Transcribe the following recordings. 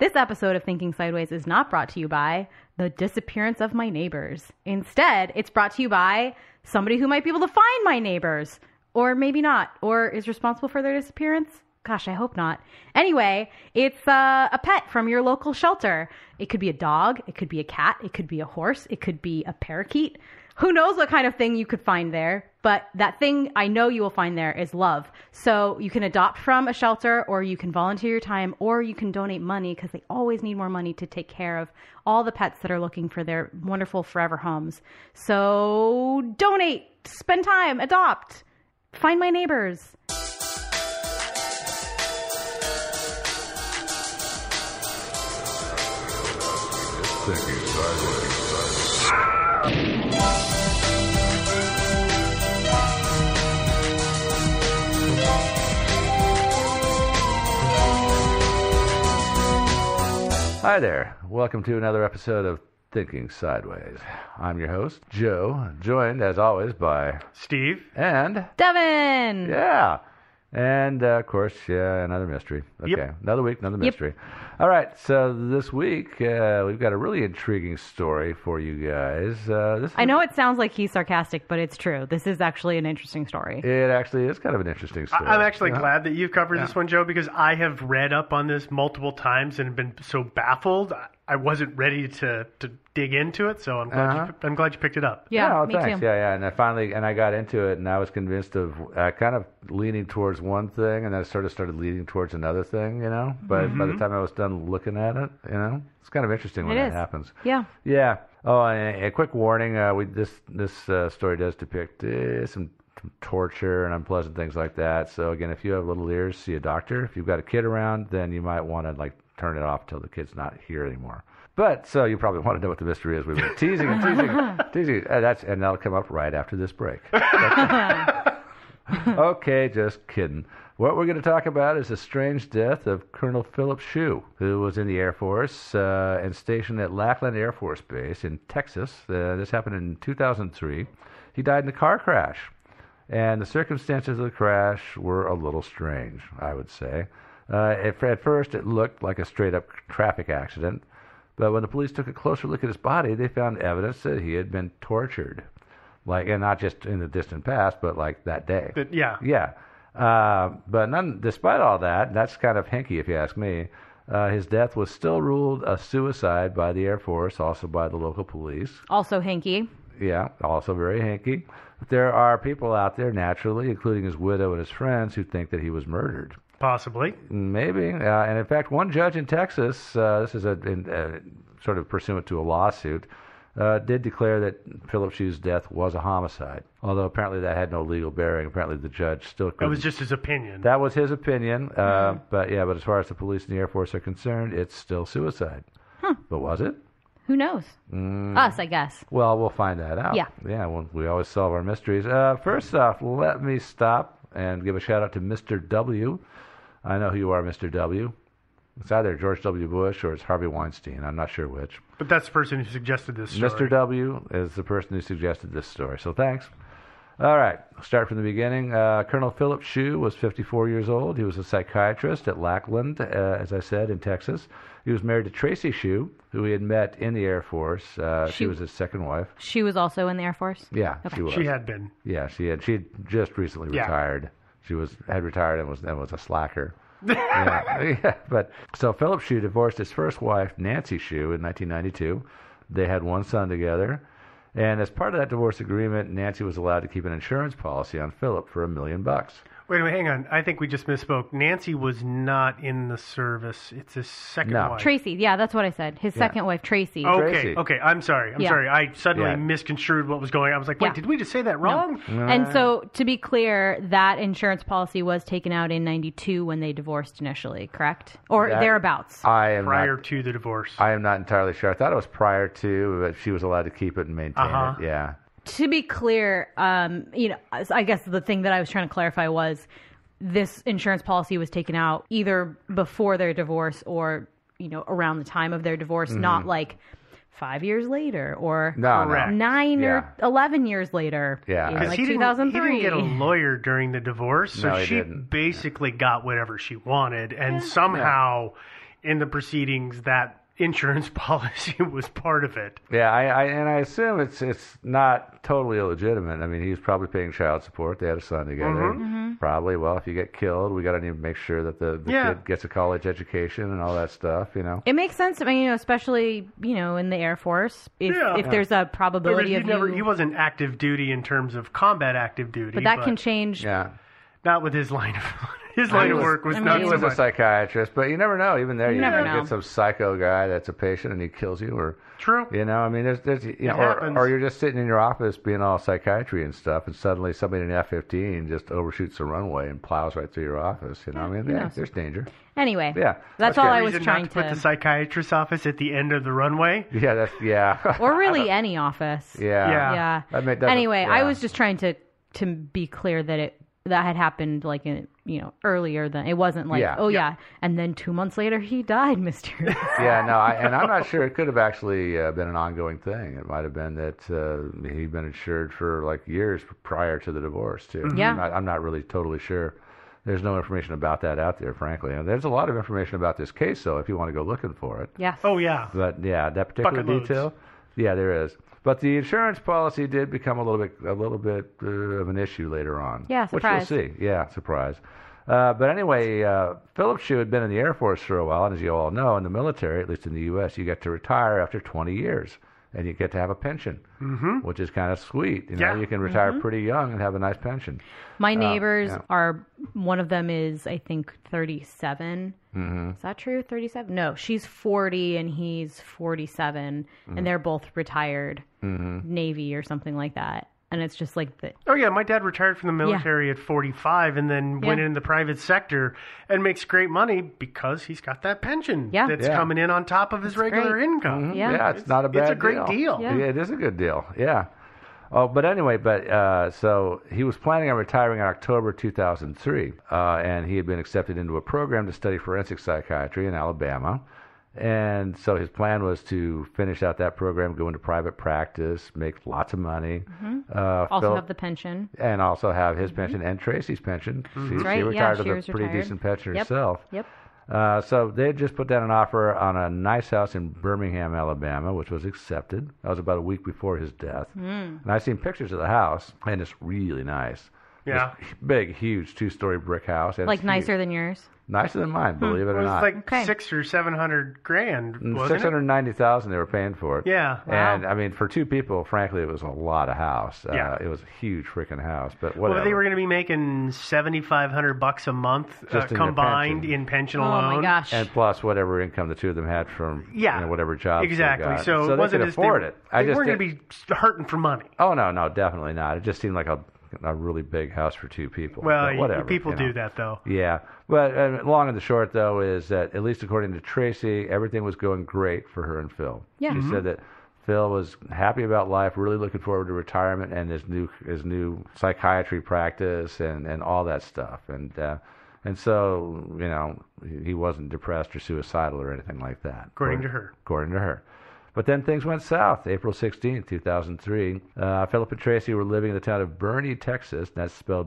This episode of Thinking Sideways is not brought to you by the disappearance of my neighbors. Instead, it's brought to you by somebody who might be able to find my neighbors, or maybe not, or is responsible for their disappearance. Gosh, I hope not. Anyway, it's a pet from your local shelter. It could be a dog, it could be a cat, it could be a horse, it could be a parakeet. Who knows what kind of thing you could find there, but that thing I know you will find there is love. So you can adopt from a shelter, or you can volunteer your time, or you can donate money, because they always need more money to take care of all the pets that are looking for their wonderful forever homes. So donate, spend time, adopt, find my neighbors. Thinking Sideways. Hi there. Welcome to another episode of Thinking Sideways. I'm your host, Joe, joined as always by Steve and Devin. Yeah. And, of course, another mystery. Okay, Yep. Another week, another mystery. All right, so this week we've got a really intriguing story for you guys. I know it sounds like he's sarcastic, but it's true. This is actually an interesting story. It actually is kind of an interesting story. I'm actually glad that you've covered this one, Joe, because I have read up on this multiple times and been so baffled. I wasn't ready to dig into it, so I'm glad you picked it up. Yeah, oh, me thanks. too. Yeah, and I got into it, and I was convinced of kind of leaning towards one thing, and then I sort of started leaning towards anher thing, But by the time I was done looking at it, it's kind of interesting when that happens. Yeah. Yeah. Oh, and a quick warning: this story does depict some torture and unpleasant things like that. So again, if you have little ears, see a doctor. If you've got a kid around, then you might want to turn it off till the kid's not here anymore. But so you probably want to know what the mystery is. We've been teasing and teasing. And that'll come up right after this break. Okay, just kidding. What we're going to talk about is the strange death of Colonel Philip Shue, who was in the Air Force and stationed at Lackland Air Force Base in Texas. This happened in 2003. He died in a car crash. And the circumstances of the crash were a little strange, I would say. At first, it looked like a straight-up traffic accident. But when the police took a closer look at his body, they found evidence that he had been tortured. And not just in the distant past, but that day. Yeah. Yeah. But despite all that, that's kind of hinky if you ask me, his death was still ruled a suicide by the Air Force, also by the local police. Also hanky. Yeah, also very hanky. There are people out there, naturally, including his widow and his friends, who think that he was murdered. Possibly. Maybe. And in fact, one judge in Texas, this is sort of pursuant to a lawsuit, did declare that Philip Shue's death was a homicide. Although apparently that had no legal bearing. Apparently the judge still couldn't. That was just his opinion. That was his opinion. But as far as the police and the Air Force are concerned, it's still suicide. Huh. But was it? Who knows? Us, I guess. Well, we'll find that out. Yeah. Yeah, well, we always solve our mysteries. First off, let me stop and give a shout-out to Mr. W. I know who you are, Mr. W. It's either George W. Bush or it's Harvey Weinstein. I'm not sure which. But that's the person who suggested this story. Mr. W. is the person who suggested this story, so thanks. All right, I'll start from the beginning. Colonel Philip Shue was 54 years old. He was a psychiatrist at Lackland, as I said, in Texas. He was married to Tracy Shue, who he had met in the Air Force. She was his second wife. She was also in the Air Force? Yeah, okay. she was. She had been. Yeah, she had just recently retired. She had retired and was a slacker. yeah. But so Philip Shue divorced his first wife, Nancy Shue, in 1992. They had one son together. And as part of that divorce agreement, Nancy was allowed to keep an insurance policy on Philip for $1 million. Wait, hang on. I think we just misspoke. Nancy was not in the service. It's his second wife. Tracy, yeah, that's what I said. His second wife, Tracy. Okay. I'm sorry. I suddenly misconstrued what was going on. I was like, wait, did we just say that wrong? No. And so, to be clear, that insurance policy was taken out in 92 when they divorced initially, correct? Or thereabouts? Prior to the divorce. I am not entirely sure. I thought it was prior to, but she was allowed to keep it and maintain it. Yeah. To be clear, I guess the thing that I was trying to clarify was this insurance policy was taken out either before their divorce or, around the time of their divorce, not 5 years later or 9 or 11 years later. Yeah. Because he 2003. He didn't get a lawyer during the divorce, so she basically got whatever she wanted, and somehow in the proceedings that insurance policy was part of it. Yeah, I assume it's not totally illegitimate. I mean, he's probably paying child support. They had a son together. Probably. Well, if you get killed, we got to need to make sure that the kid gets a college education and all that stuff. It makes sense. I mean, especially in the Air Force, if there's a probability of he wasn't active duty in terms of combat active duty, but that can change. Yeah. Not with his line of work was not he so was much. A psychiatrist, but you never know. Even there, you never get know. some psycho guy that's a patient and he kills you, or True. I mean, there's or you're just sitting in your office being all psychiatry and stuff, and suddenly somebody in an F-15 just overshoots the runway and plows right through your office. I mean, there's danger. Anyway, Yeah, that's all good. I was Reason trying not to put the psychiatrist's office at the end of the runway. Yeah, or really any office. yeah. Yeah. Anyway, I was just trying to be clear that that had happened earlier than it wasn't like and then 2 months later he died mysteriously. Yeah, no, and I'm not sure. It could have actually been an ongoing thing. It might have been that he'd been insured for like years prior to the divorce too. Yeah. I'm not really totally sure. There's no information about that out there, frankly. And there's a lot of information about this case, though, if you want to go looking for it. Yes. Oh yeah. But yeah, that particular Bucket detail. loads. Yeah, there is. But the insurance policy did become a little bit of an issue later on. Yeah, surprise. Which we'll see. Yeah, surprise. But anyway, Philip Shue had been in the Air Force for a while, and as you all know, in the military, at least in the U.S., you get to retire after 20 years, and you get to have a pension, which is kind of sweet. You can retire pretty young and have a nice pension. My neighbors are, one of them is, I think, 37. Is that true? 37? No, she's 40 and he's 47, and they're both retired, Navy or something like that. And it's just like the... Oh, yeah. My dad retired from the military at 45 and then went in the private sector and makes great money because he's got that pension that's coming in on top of his regular income. Yeah. It's not a bad deal. It's a great deal. Yeah. It is a good deal. Yeah. Oh, but anyway, so he was planning on retiring in October 2003, and he had been accepted into a program to study forensic psychiatry in Alabama. And so his plan was to finish out that program, go into private practice, make lots of money. Also have the pension. And also have his pension and Tracy's pension. She right. retired She with was a pretty retired. decent pension Yep. herself. Yep. So they had just put down an offer on a nice house in Birmingham, Alabama, which was accepted. That was about a week before his death. And I've seen pictures of the house, and it's really nice. Yeah. This big, huge 2-story brick house. And Like it's nicer than yours? nicer than mine, believe it It or was not. like Okay. $600,000 or $700,000, wasn't it? $690,000 they were paying for it. Yeah. And I mean, for two people, frankly, it was a lot of house. Yeah. It was a huge freaking house, but whatever. Well, they were going to be making $7,500 a month Just in their combined pension. in pension Oh alone. my gosh. And plus whatever income the two of them had from whatever jobs exactly. they got. So, they it wasn't could as afford they, it. They weren't going to be hurting for money. Oh no, definitely not. It just seemed like a really big house for two people. Well, But whatever. people you know. do that though. Yeah, but long and the short though is that at least according to Tracy, everything was going great for her and Phil. Yeah. She said that Phil was happy about life, really looking forward to retirement and his new psychiatry practice and all that stuff. And so he wasn't depressed or suicidal or anything like that. According to her. According to her. But then things went south. April 16, 2003. Philip and Tracy were living in the town of Boerne, Texas. That's spelled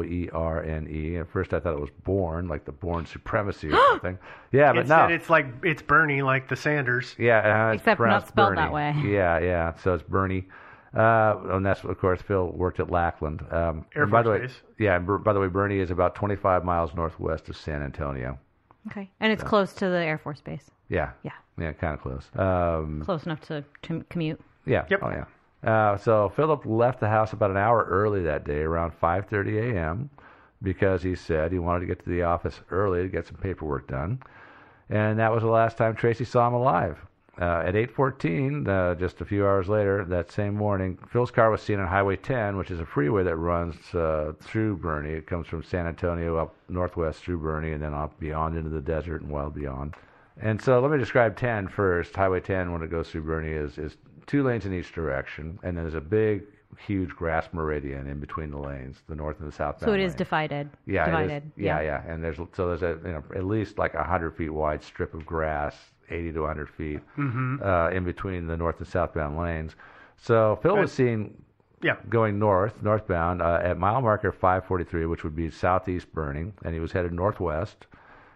Boerne. At first I thought it was Bourne, like the Bourne Supremacy or something. Yeah, but no. Instead, it's Bernie, like the Sanders. Yeah, it's Except not pronounced spelled Bernie. that way. Yeah. So it's Boerne. And that's, of course, Phil worked at Lackland. Air and by Force the way, Base. Yeah, and by the way, Boerne is about 25 miles northwest of San Antonio. Okay. And it's close to the Air Force Base. Yeah. Yeah. Yeah, kind of close. Close enough to commute. Yeah. Yep. Oh, yeah. So Philip left the house about an hour early that day, around 5:30 a.m., because he said he wanted to get to the office early to get some paperwork done. And that was the last time Tracy saw him alive. At 8:14, just a few hours later, that same morning, Phil's car was seen on Highway 10, which is a freeway that runs through Boerne. It comes from San Antonio up northwest through Boerne and then up beyond into the desert and well beyond. And so let me describe 10 first. Highway 10, when it goes through Boerne, is 2 lanes in each direction, and then there's a big, huge grass meridian in between the lanes, the north and the southbound So it is lanes. divided. Yeah, divided. It is. Yeah. And there's a at least like 100 feet wide strip of grass, 80 to 100 feet, in between the north and southbound lanes. So Phil was seen going northbound at mile marker 543, which would be southeast Boerne, and he was headed northwest.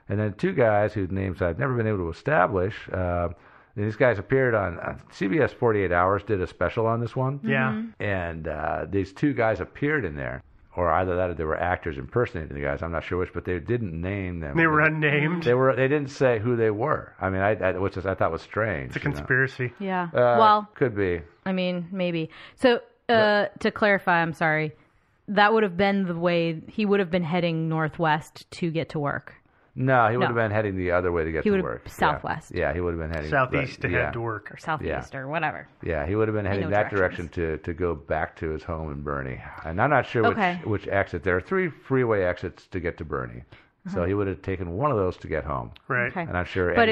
And then 2 guys whose names I've never been able to establish. These guys appeared on CBS 48 Hours, did a special on this one. Yeah. And these 2 guys appeared in there. Or either that or they were actors impersonating the guys. I'm not sure which, but they didn't name them. They were unnamed. They didn't say who they were. I mean, which I thought was strange. It's a conspiracy. Yeah. Could be. I mean, maybe. So to clarify, I'm sorry. That would have been the way he would have been heading northwest to get to work. No, he would have been heading the other way to get to work. Southwest. Yeah, he would have been heading southeast to head to work. Or southeast or whatever. Yeah, he would have been heading that direction to go back to his home in Boerne. And I'm not sure which exit. There are 3 freeway exits to get to Boerne. So he would have taken one of those to get home. Right. Okay. And I'm sure But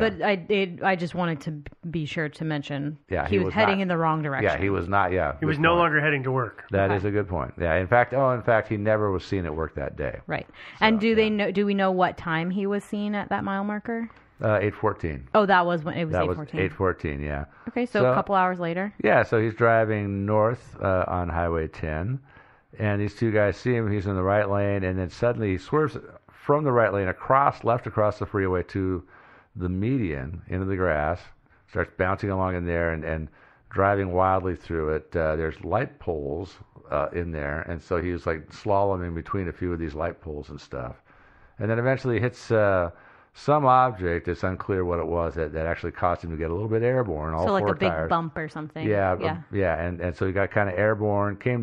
I just wanted to be sure to mention he was heading in the wrong direction. Yeah, he was not. Yeah. He was no longer heading to work. That is a good point. Yeah. In fact, he never was seen at work that day. Right. So, and do we know what time he was seen at that mile marker? 8:14. Oh, that was when it was 8:14. That was 8:14, yeah. Okay, so a couple hours later. Yeah, so he's driving north on Highway 10, and these 2 guys see him. He's in the right lane, and then suddenly he swerves from the right lane left across the freeway to the median into the grass, starts bouncing along in there and driving wildly through it. There's light poles in there, and so he was like slaloming between a few of these light poles and stuff. And then eventually hits some object, it's unclear what it was, that actually caused him to get a little bit airborne. So like 4 a big tires. bump or something. Yeah. And so he got kind of airborne, came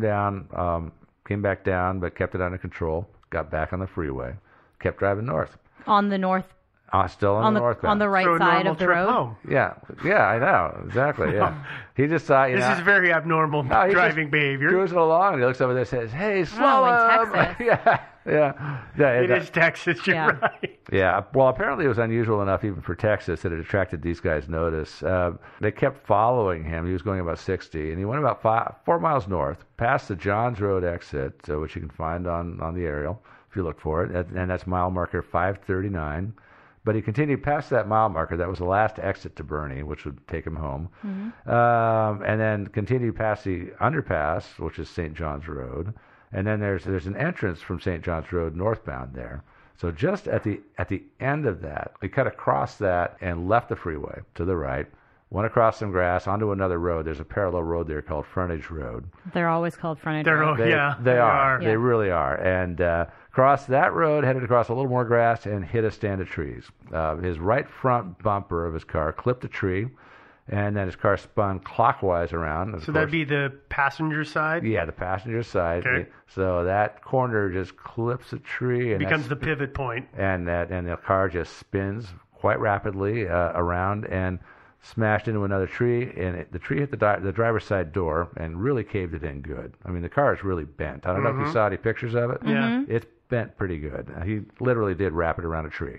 back down, but kept it under control, got back on the freeway. Kept driving north. On the north. Still on the northbound. On the right side of the road. Home. Yeah, I know exactly. Yeah, he just thought this is very abnormal driving behavior. Cruising along, and he looks over there and says, "Hey, slow up!" Texas. yeah. It is Texas. You're right. Yeah. Well, apparently it was unusual enough even for Texas that it attracted these guys' notice. They kept following him. He was going about 60, and he went about 4 miles north, past the Johns Road exit, which you can find on the aerial if you look for it, and that's mile marker 539. But he continued past that mile marker. That was the last exit to Boerne, which would take him home. Mm-hmm. And then continued past the underpass, which is St. John's Road. And then there's an entrance from St. John's Road northbound there. So just at the end of that, we cut across that and left the freeway to the right, went across some grass onto another road. There's a parallel road there called Frontage Road. They're always called Frontage Road. They are. Yeah. They really are. And crossed that road, headed across a little more grass, and hit a stand of trees. His right front bumper of his car clipped a tree, and then his car spun clockwise around. So that'd be the passenger side? Yeah, the passenger side. Okay. So that corner just clips a tree. And becomes the pivot point. And the car just spins quite rapidly around and smashed into another tree, and the tree hit the driver's side door and really caved it in good. I mean, the car is really bent. I don't know if you saw any pictures of it. Yeah. It's bent pretty good. He literally did wrap it around a tree.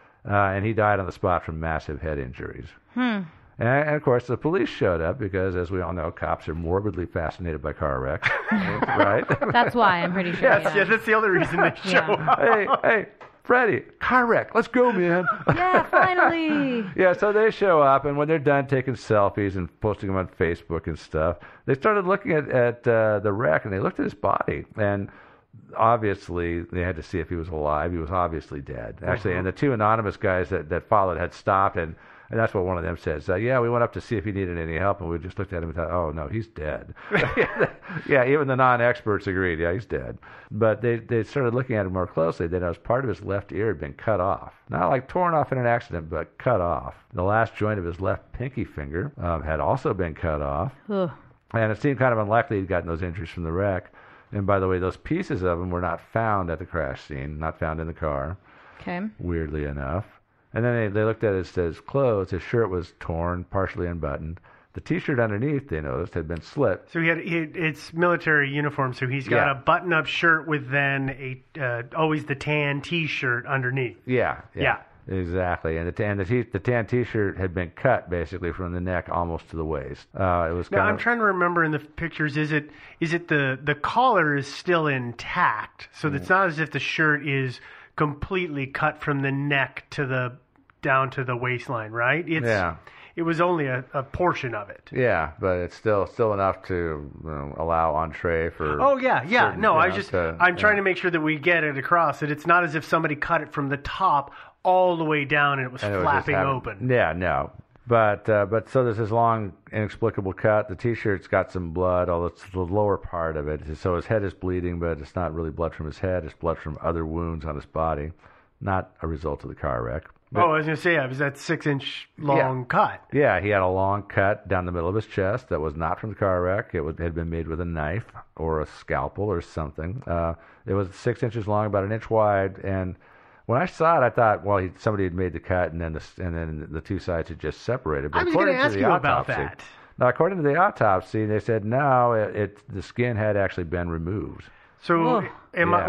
And he died on the spot from massive head injuries. And of course, the police showed up because, as we all know, cops are morbidly fascinated by car wrecks. Right? That's why, I'm pretty sure. Yes, that's the other reason they show up. Hey, Freddie, car wreck. Let's go, man. Yeah, finally. Yeah, so they show up, and when they're done taking selfies and posting them on Facebook and stuff, they started looking at the wreck, and they looked at his body. And obviously, they had to see if he was alive. He was obviously dead, actually. And the 2 anonymous guys that followed had stopped, and that's what one of them said. So, yeah, we went up to see if he needed any help, and we just looked at him and thought, oh, no, he's dead. Yeah, even the non-experts agreed, yeah, he's dead. But they started looking at him more closely. They noticed part of his left ear had been cut off. Not like torn off in an accident, but cut off. The last joint of his left pinky finger had also been cut off. Ugh. And it seemed kind of unlikely he'd gotten those injuries from the wreck. And by the way, those pieces of him were not found at the crash scene, not found in the car. Okay. Weirdly enough. And then they looked at his clothes. His shirt was torn, partially unbuttoned. The T-shirt underneath, they noticed, had been slit. So it's military uniform, so he's got a button-up shirt with then always the tan T-shirt underneath. Yeah. Exactly. And the tan T-shirt had been cut, basically, from the neck almost to the waist. It was now, I'm trying to remember in the pictures, is it the collar is still intact, so it's not as if the shirt is completely cut from the neck down to the waistline, right? It was only a portion of it. Yeah, but it's still enough to allow entree for. Oh yeah. No, I'm trying to make sure that we get it across that it's not as if somebody cut it from the top all the way down and it was And it was just flapping having- open. Yeah, no. But so there's this long, inexplicable cut. The T-shirt's got some blood, although it's the lower part of it. So his head is bleeding, but it's not really blood from his head. It's blood from other wounds on his body, not a result of the car wreck. But, I was going to say, it was that 6-inch long cut. yeah, he had a long cut down the middle of his chest that was not from the car wreck. Had been made with a knife or a scalpel or something. It was 6 inches long, about an inch wide, and when I saw it, I thought, well, somebody had made the cut, and then the two sides had just separated. But I was going to according ask the you about autopsy- that. Now, according to the autopsy, they said no, the skin had actually been removed. So, Yeah.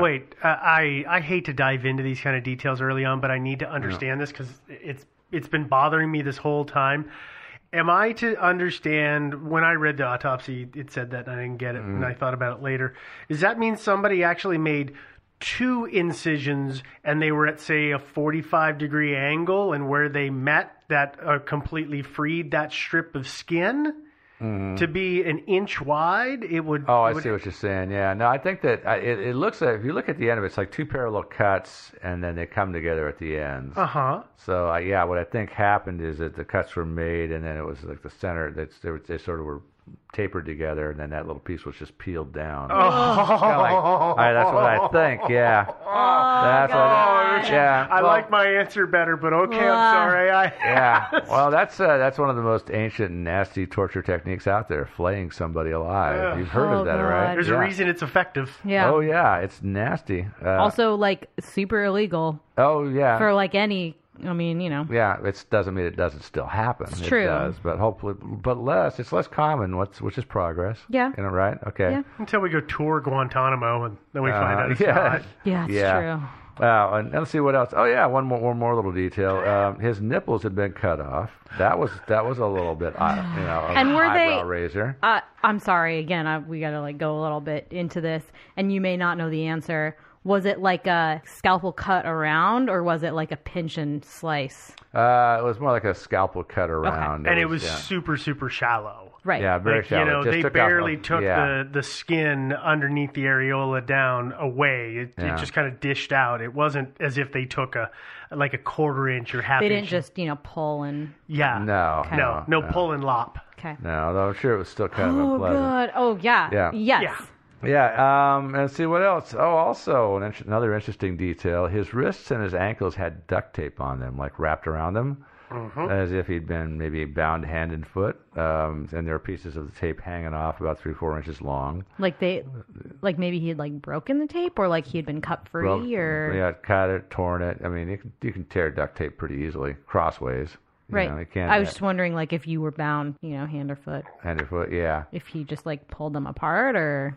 I hate to dive into these kind of details early on, but I need to understand this because it's been bothering me this whole time. Am I to understand, when I read the autopsy, it said that, and I didn't get it, and I thought about it later. Does that mean somebody actually made 2 incisions and they were at, say, a 45-degree angle, and where they met, that completely freed that strip of skin? To be an inch wide, it would... Oh, I it would, see what you're saying. Yeah, no, I think that it looks like, if you look at the end of it, it's like 2 parallel cuts, and then they come together at the ends. Uh-huh. So, what I think happened is that the cuts were made, and then it was like the center, they sort of were tapered together, and then that little piece was just peeled down. Oh. That's what I think, yeah. That's what I like my answer better, but okay, I'm sorry. Yeah, well, that's one of the most ancient and nasty torture techniques out there, flaying somebody alive. You've heard of that, God. right? There's a reason it's effective. Yeah. Oh, yeah, it's nasty. Also, like, super illegal oh, yeah. for, like, any, I mean, Yeah, it doesn't mean it doesn't still happen. It's it true. does, but hopefully, it's less common, which is progress. Yeah. Right? Okay. Yeah. Until we go tour Guantanamo, and then we find out it's yeah. not. Yeah, it's Yeah. true. And let's see what else. Oh yeah, one more little detail. His nipples had been cut off. That was a little bit, And were they- eyebrow raiser. I'm sorry, again, we gotta, like, go a little bit into this, and you may not know the answer. Was it like a scalpel cut around, or was it like a pinch and slice? It was more like a scalpel cut around. And it was yeah. super, super shallow. Right. Yeah, very Like, shallow. Just they took off barely a- took yeah. the skin underneath the areola down away. It just kind of dished out. It wasn't as if they took a 1/4 inch or half They inch. didn't just, pull and... Yeah. No, Okay. No pull and lop. Okay. No, though I'm sure it was still kind of Oh, unpleasant. God. Oh, yeah. Yeah. Yes. Yeah. Yeah, and see what else. Oh, also another interesting detail: his wrists and his ankles had duct tape on them, like wrapped around them, as if he'd been maybe bound hand and foot. And there are pieces of the tape hanging off, about 3-4 inches long. Like maybe he had, like, broken the tape, or like he had been cut free, Well, or... yeah, cut it, torn it. I mean, you can tear duct tape pretty easily crossways. Right. You can't, I was just wondering, like, if you were bound, hand or foot, hand or foot. Yeah. if he just, like, pulled them apart, or...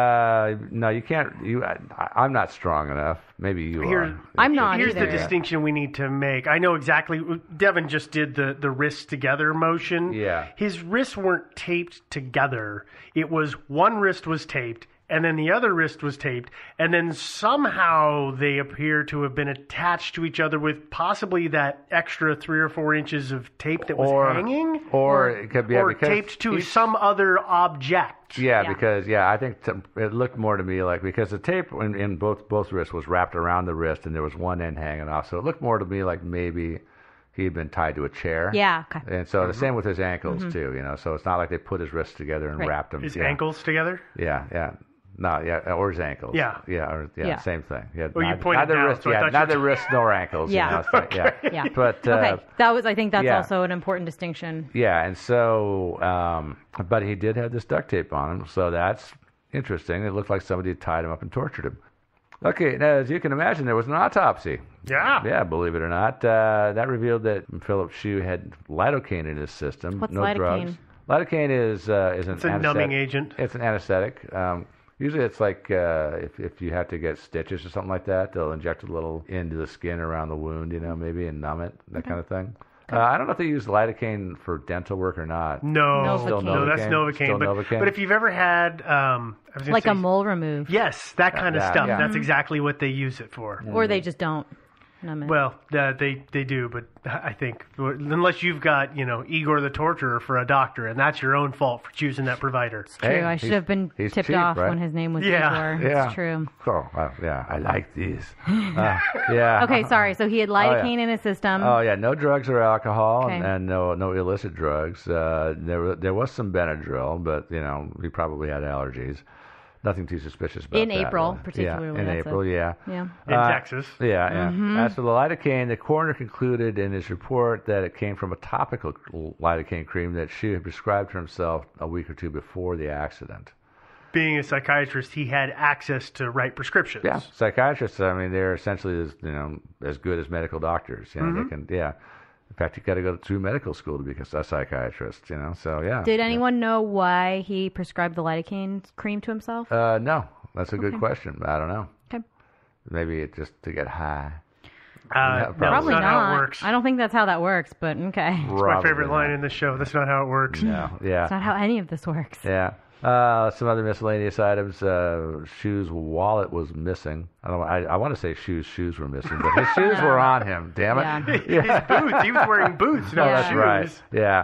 No, you can't. I'm not strong enough. Maybe you are. I'm not Here's the either. distinction we need to make. I know exactly. Devin just did the wrists together motion. Yeah. His wrists weren't taped together. It was one wrist was taped, and then the other wrist was taped, and then somehow they appear to have been attached to each other with possibly that extra 3 or 4 inches of tape that was hanging, or it could be or because taped to each- some other object. Yeah, Yeah. because I think it looked more to me like, because the tape in both wrists was wrapped around the wrist, and there was one end hanging off, so it looked more to me like maybe he had been tied to a chair. Yeah, okay. And so the same with his ankles too. So it's not like they put his wrists together and Right. wrapped them. His yeah. ankles together. Yeah. No, yeah, or his ankles. Yeah. Yeah. Same thing. Yeah, Well, you neither- pointed neither down, wrist, so I thought you neither were- wrists nor ankles. Yeah. So, yeah. Yeah. But Okay. I think that's yeah. also an important distinction. Yeah, and so, but he did have this duct tape on him, so that's interesting. It looked like somebody had tied him up and tortured him. Okay, now as you can imagine, there was an autopsy. Yeah. Yeah, believe it or not. That revealed that Philip Shue had lidocaine in his system. What's no lidocaine? drugs. Lidocaine is an It's a anesthetic. numbing agent. It's an anesthetic. Usually it's like if you have to get stitches or something like that, they'll inject a little into the skin around the wound, maybe, and numb it, that kind of thing. I don't know if they use lidocaine for dental work or not. No, Still no, that's Novocaine? Novocaine. Still But, Novocaine? but if you've ever had, I was gonna Like say, a mole remove. yes, that kind of Yeah, stuff. yeah. That's exactly what they use it for. Or they just don't. Well, they do, but I think unless you've got Igor the Torturer for a doctor, and that's your own fault for choosing that provider. True. Hey, I should have been he's tipped cheap, off right? when his name was Yeah. Igor. Yeah. It's true. Oh, yeah, I like these. Yeah. Okay, sorry. So he had lidocaine in his system. Oh yeah, no drugs or alcohol, Okay. and no illicit drugs. There was some Benadryl, but he probably had allergies. Nothing too suspicious about In that. April, really. particularly, Yeah, in that's April, it. yeah. Yeah. In Texas. Yeah, yeah. Mm-hmm. As for the lidocaine, the coroner concluded in his report that it came from a topical lidocaine cream that Shue had prescribed to himself a week or two before the accident. Being a psychiatrist, he had access to write prescriptions. Yeah, psychiatrists. I mean, they're essentially as good as medical doctors. They can. Yeah. In fact, you got to go through medical school to be a psychiatrist. So yeah. Did anyone know why he prescribed the lidocaine cream to himself? No, that's a good question. I don't know. Okay. Maybe it's just to get high. No, Probably that's not how it not. works. I don't think that's how that works, but okay. It's my favorite line in the show. That's not how it works. No. Yeah. That's not how any of this works. Yeah. Some other miscellaneous items. Shue's wallet was missing. I want to say Shue's shoes were missing, but his shoes were on him. Damn it. Yeah. His boots. He was wearing boots, not Yeah. That's shoes. right.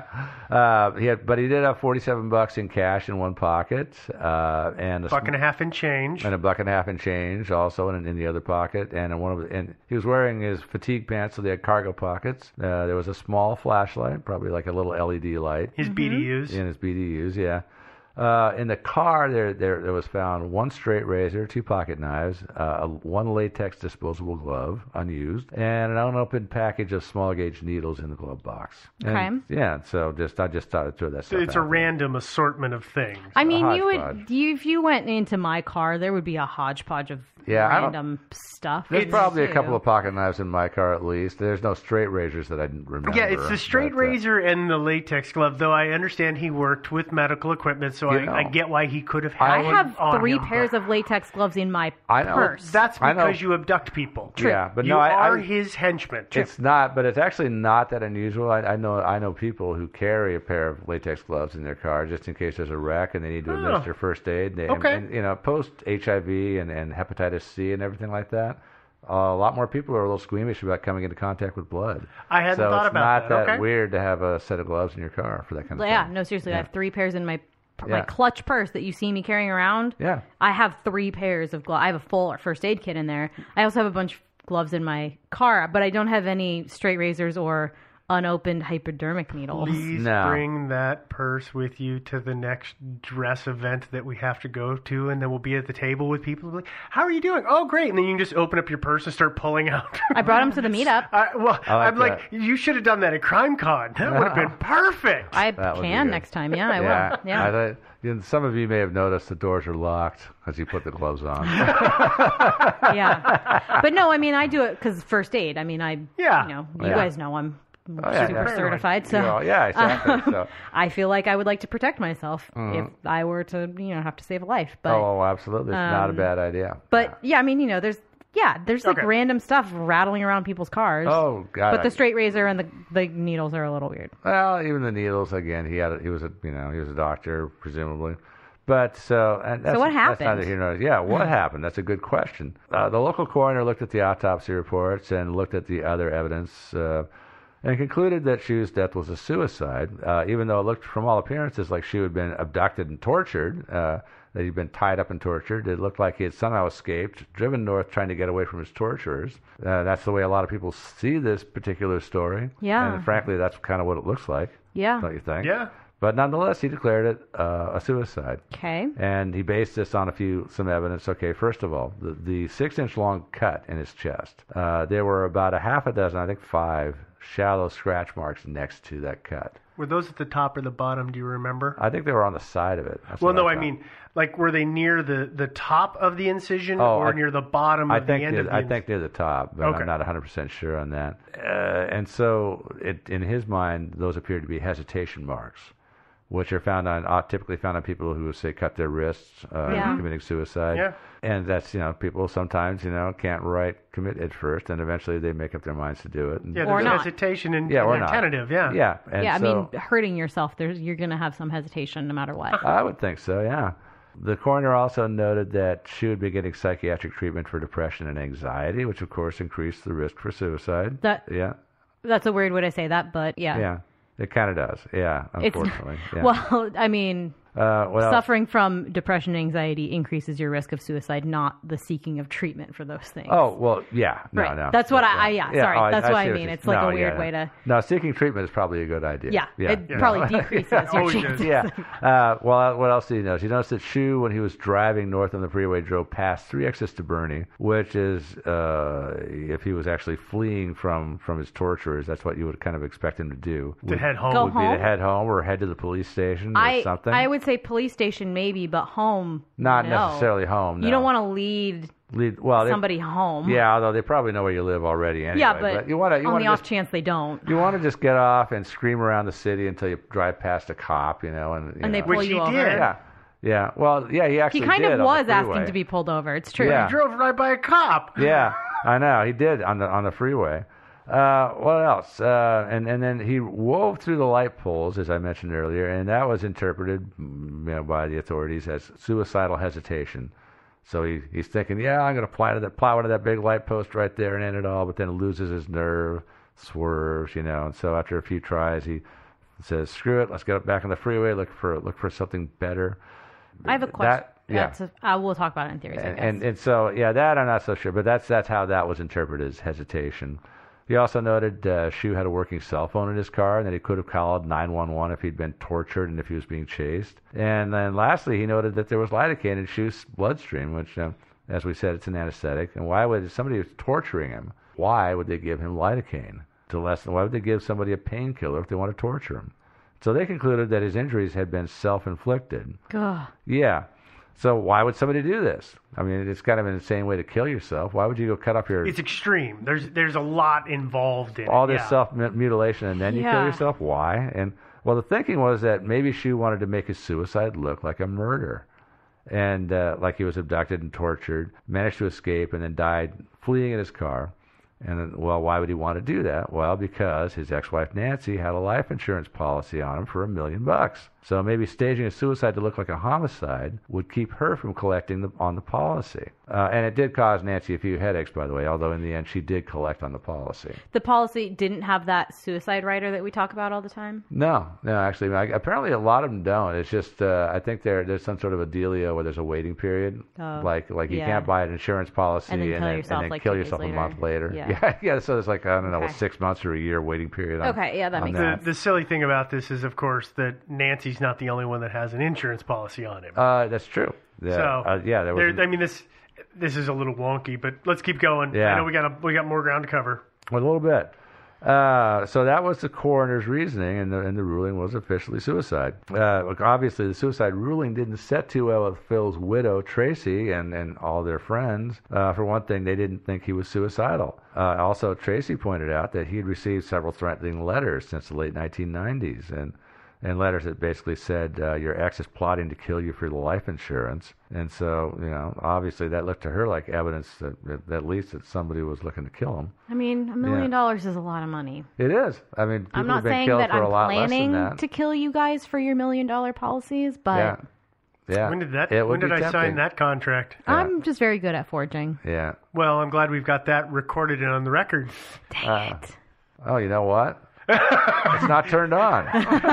Yeah. But he did have $47 in cash in one pocket, and Buck and a half in change. and $1.50 in change also in the other pocket, and and he was wearing his fatigue pants, so they had cargo pockets. There was a small flashlight, probably like a little LED light His BDUs. in his BDUs. Yeah. In the car, there was found one straight razor, 2 pocket knives, one latex disposable glove, unused, and an unopened package of small gauge needles in the glove box. And, yeah, so I just thought I'd throw that stuff It's out a there. random assortment of things. I mean, hodgepodge. if you went into my car, there would be a hodgepodge of Yeah, I don't- random stuff. There's It's probably a too. couple of pocket knives in my car at least. There's no straight razors that I didn't remember. Yeah, it's the straight but, razor and the latex glove, though I understand he worked with medical equipment, so You know. I get why he could have had I one have on 3 him, pairs but of latex gloves in my I know. purse. That's I know. because you abduct people. Yeah, but you no, are I his henchman. It's not, but it's actually not that unusual. I know people who carry a pair of latex gloves in their car just in case there's a wreck and they need to administer first aid. Okay. And post HIV and hepatitis C and everything like that, a lot more people are a little squeamish about coming into contact with blood. I hadn't so thought it's about not that. Okay. weird to have a set of gloves in your car for that kind of Yeah, thing. no, seriously, I Yeah. have 3 pairs in my Yeah. clutch purse that you see me carrying around. Yeah. I have 3 pairs of gloves. I have a full first aid kit in there. I also have a bunch of gloves in my car, but I don't have any straight razors or unopened hypodermic needles. Please No. bring that purse with you to the next dress event that we have to go to, and then we'll be at the table with people. Like, how are you doing? Oh, great! And then you can just open up your purse and start pulling out. I brought them to the meetup. I'm like, you should have done that at CrimeCon. That would have been perfect. I That would be can good. next time. Yeah, I will. Yeah. I thought, some of you may have noticed the doors are locked as you put the gloves on. Yeah. But no, I mean, I do it because first aid. I mean, you Yeah. guys know I'm yeah, super yeah. certified. So Yeah, exactly. So. I feel like I would like to protect myself if I were to, have to save a life. But Oh, absolutely. It's not a bad idea. But yeah, I mean, there's like Okay. random stuff rattling around people's cars. Oh, God. But the straight razor and the needles are a little weird. Well, even the needles, again, he was a doctor, presumably. But and that's, what That's happened? neither here nor there. Yeah, what happened? That's a good question. The local coroner looked at the autopsy reports and looked at the other evidence and concluded that Shue's death was a suicide, even though it looked, from all appearances, like Shue had been abducted and tortured, that he'd been tied up and tortured. It looked like he had somehow escaped, driven north trying to get away from his torturers. That's the way a lot of people see this particular story. Yeah. And frankly, that's kind of what it looks like, Yeah. don't you think? Yeah. But nonetheless, he declared it a suicide. Okay. And he based this on some evidence. Okay, first of all, the 6-inch long cut in his chest. There were about a half a dozen, I think 5, shallow scratch marks next to that cut. Were those at the top or the bottom? Do you remember? I think they were on the side of it. That's Well, what no, I thought. mean, like, were they near the top of the incision Oh, or near the bottom I of the think end of the I think near the top, but Okay. I'm not 100% sure on that. And so, in his mind, those appear to be hesitation marks, which are typically found on people who, say, cut their wrists Yeah. committing suicide. Yeah. And that's, people sometimes, can't commit at first, and eventually they make up their minds to do it. And, Yeah, Or there's not. hesitation and, Yeah, or and not. tentative, yeah. Yeah. And Yeah, I so, mean, hurting yourself, you're going to have some hesitation no matter what. I would think so, yeah. The coroner also noted that Shu had been getting psychiatric treatment for depression and anxiety, which of course increased the risk for suicide. That's a weird way to say that, but yeah. Yeah, it kind of does. Yeah, unfortunately. Well, I mean, Well, suffering from depression and anxiety increases your risk of suicide, not the seeking of treatment for those things. Oh, well, yeah. No, right. no. That's what sorry. That's what I see mean. you- It's like no, a weird yeah, way to... No, seeking treatment is probably a good idea. Yeah, it probably decreases your always chances. does. Yeah. Well, what else did he notice? He noticed that Shu, when he was driving north on the freeway, drove past 3 exits to Bernie, which is, if he was actually fleeing from his torturers, that's what you would kind of expect him to do. To head home. Go would be home? to head home or head to the police station or something. I would say police station maybe, but home, Not no. necessarily home. No. You don't want to lead well, somebody home. Yeah, although they probably know where you live already anyway. Yeah, but you want to on the off chance they don't. You want to just get off and scream around the city until you drive past a cop, and They pull Which you he over. did. Yeah. Well, yeah, he actually He kind did of on was the asking freeway. to be pulled over. It's true. Yeah. He drove right by a cop. Yeah, I know he did on the freeway. What else? And then he wove through the light poles, as I mentioned earlier, and that was interpreted by the authorities as suicidal hesitation. So he's thinking, I'm going to plow into that big light post right there and end it all, but then loses his nerve, swerves, and so after a few tries, he says, "Screw it, let's get back on the freeway, look for something better." I have a question. Yeah. We'll talk about it in theories, I guess. And so, that I'm not so sure, but that's how that was interpreted as hesitation. He also noted Shu had a working cell phone in his car and that he could have called 911 if he'd been tortured and if he was being chased. And then lastly, he noted that there was lidocaine in Shu's bloodstream, which, as we said, it's an anesthetic. And why would somebody who's torturing him, why would they give him lidocaine to lessen? Why would they give somebody a painkiller if they want to torture him? So they concluded that his injuries had been self-inflicted. Ugh. Yeah. So why would somebody do this? I mean, it's kind of an insane way to kill yourself. Why would you go cut off your... It's extreme. There's a lot involved in all it. this self-mutilation, and then you kill yourself? Why? And, well, the thinking was that maybe Shu wanted to make his suicide look like a murder. And like he was abducted and tortured, managed to escape, and then died fleeing in his car. And then, well, why would he want to do that? Well, because his ex-wife Nancy had a life insurance policy on him for $1 million. So maybe staging a suicide to look like a homicide would keep her from collecting on the policy. And it did cause Nancy a few headaches, by the way, although in the end she did collect on the policy. The policy didn't have that suicide rider that we talk about all the time? No, actually, apparently a lot of them don't. It's just, I think there's some sort of a dealio where there's a waiting period. Like you can't buy an insurance policy and then kill yourself a month later. Yeah, so it's like, I don't know, 6 months or a year waiting period. That makes sense. The silly thing about this is, of course, that Nancy's not the only one that has an insurance policy on him. That's true. So there was. This is a little wonky, but let's keep going. Yeah. I know we got more ground to cover. A little bit. So that was the coroner's reasoning, and the ruling was officially suicide. Obviously, the suicide ruling didn't set too well with Phil's widow, Tracy, and all their friends. For one thing, they didn't think he was suicidal. Also, Tracy pointed out that he had received several threatening letters since the late 1990s, and letters that basically said, your ex is plotting to kill you for the life insurance. And so, obviously that looked to her like evidence that at least that somebody was looking to kill him. I mean, $1 million is a lot of money. It is. I mean, people I'm not have been saying killed that for I'm a lot less than planning that. to kill you guys for your $1 million policies, but Yeah. When did I tempting. sign that contract? I'm just very good at forging. Yeah. Well, I'm glad we've got that recorded and on the record. Dang it. Oh, you know what? It's not turned on.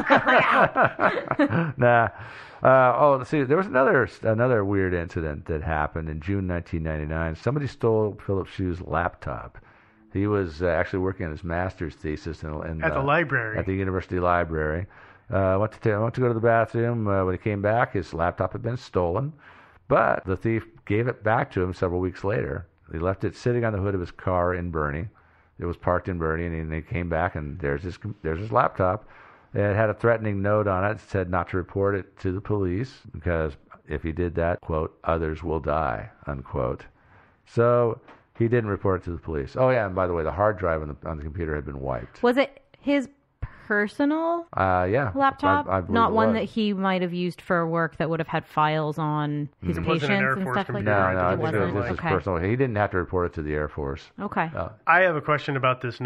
Nah. See, there was another weird incident that happened in June 1999. Somebody stole Philip Shu's laptop. He was actually working on his master's thesis At the library. At the university library. Went to go to the bathroom. When he came back, his laptop had been stolen, but the thief gave it back to him several weeks later. He left it sitting on the hood of his car in Bernie. It was parked in Bernie, and he came back, and there's his laptop. It had a threatening note on it that said not to report it to the police because if he did that, quote, others will die, unquote. So he didn't report it to the police. Oh, yeah, and by the way, the hard drive on the computer had been wiped. Was it his personal laptop? I believe not it one was. that he might have used for work that would have had files on his It wasn't an patients Air and Force stuff like computer. that? No, It this wasn't. is personal. He didn't have to report it to the Air Force. Okay. I have a question about this note.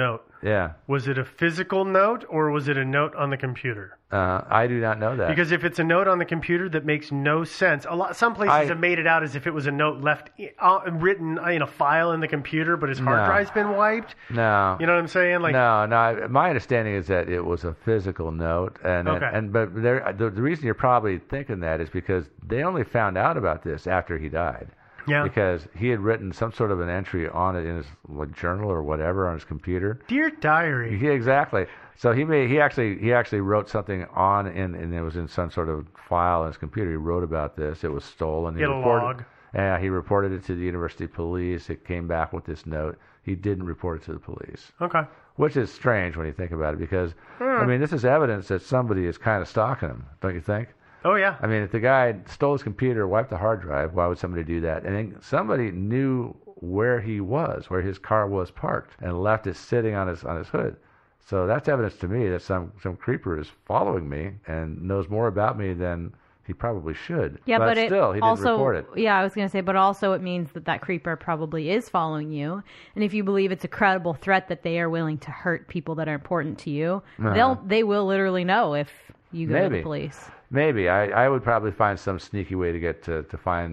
Yeah. Was it a physical note or was it a note on the computer? I do not know that. Because if it's a note on the computer, that makes no sense. Some places have made it out as if it was a note left written in a file in the computer, but his hard drive's been wiped. No. You know what I'm saying? No. My understanding is that it was a physical note, but the reason you're probably thinking that is because they only found out about this after he died. Yeah. Because he had written some sort of an entry on it in his journal or whatever on his computer. Dear diary. Yeah, exactly. So he actually wrote something on and it was in some sort of file on his computer. He wrote about this. It was stolen. Log. Yeah, he reported it to the university police. It came back with this note. He didn't report it to the police. Okay. Which is strange when you think about it because, I mean, this is evidence that somebody is kind of stalking him, don't you think? Oh, yeah. I mean, if the guy stole his computer, wiped the hard drive, why would somebody do that? And then somebody knew where he was, where his car was parked, and left it sitting on his hood. So that's evidence to me that some creeper is following me and knows more about me than he probably should. Yeah, but still, he didn't report it. Yeah, I was going to say, but also it means that creeper probably is following you. And if you believe it's a credible threat that they are willing to hurt people that are important to you, they will literally know if you go to the police. Maybe I would probably find some sneaky way to get to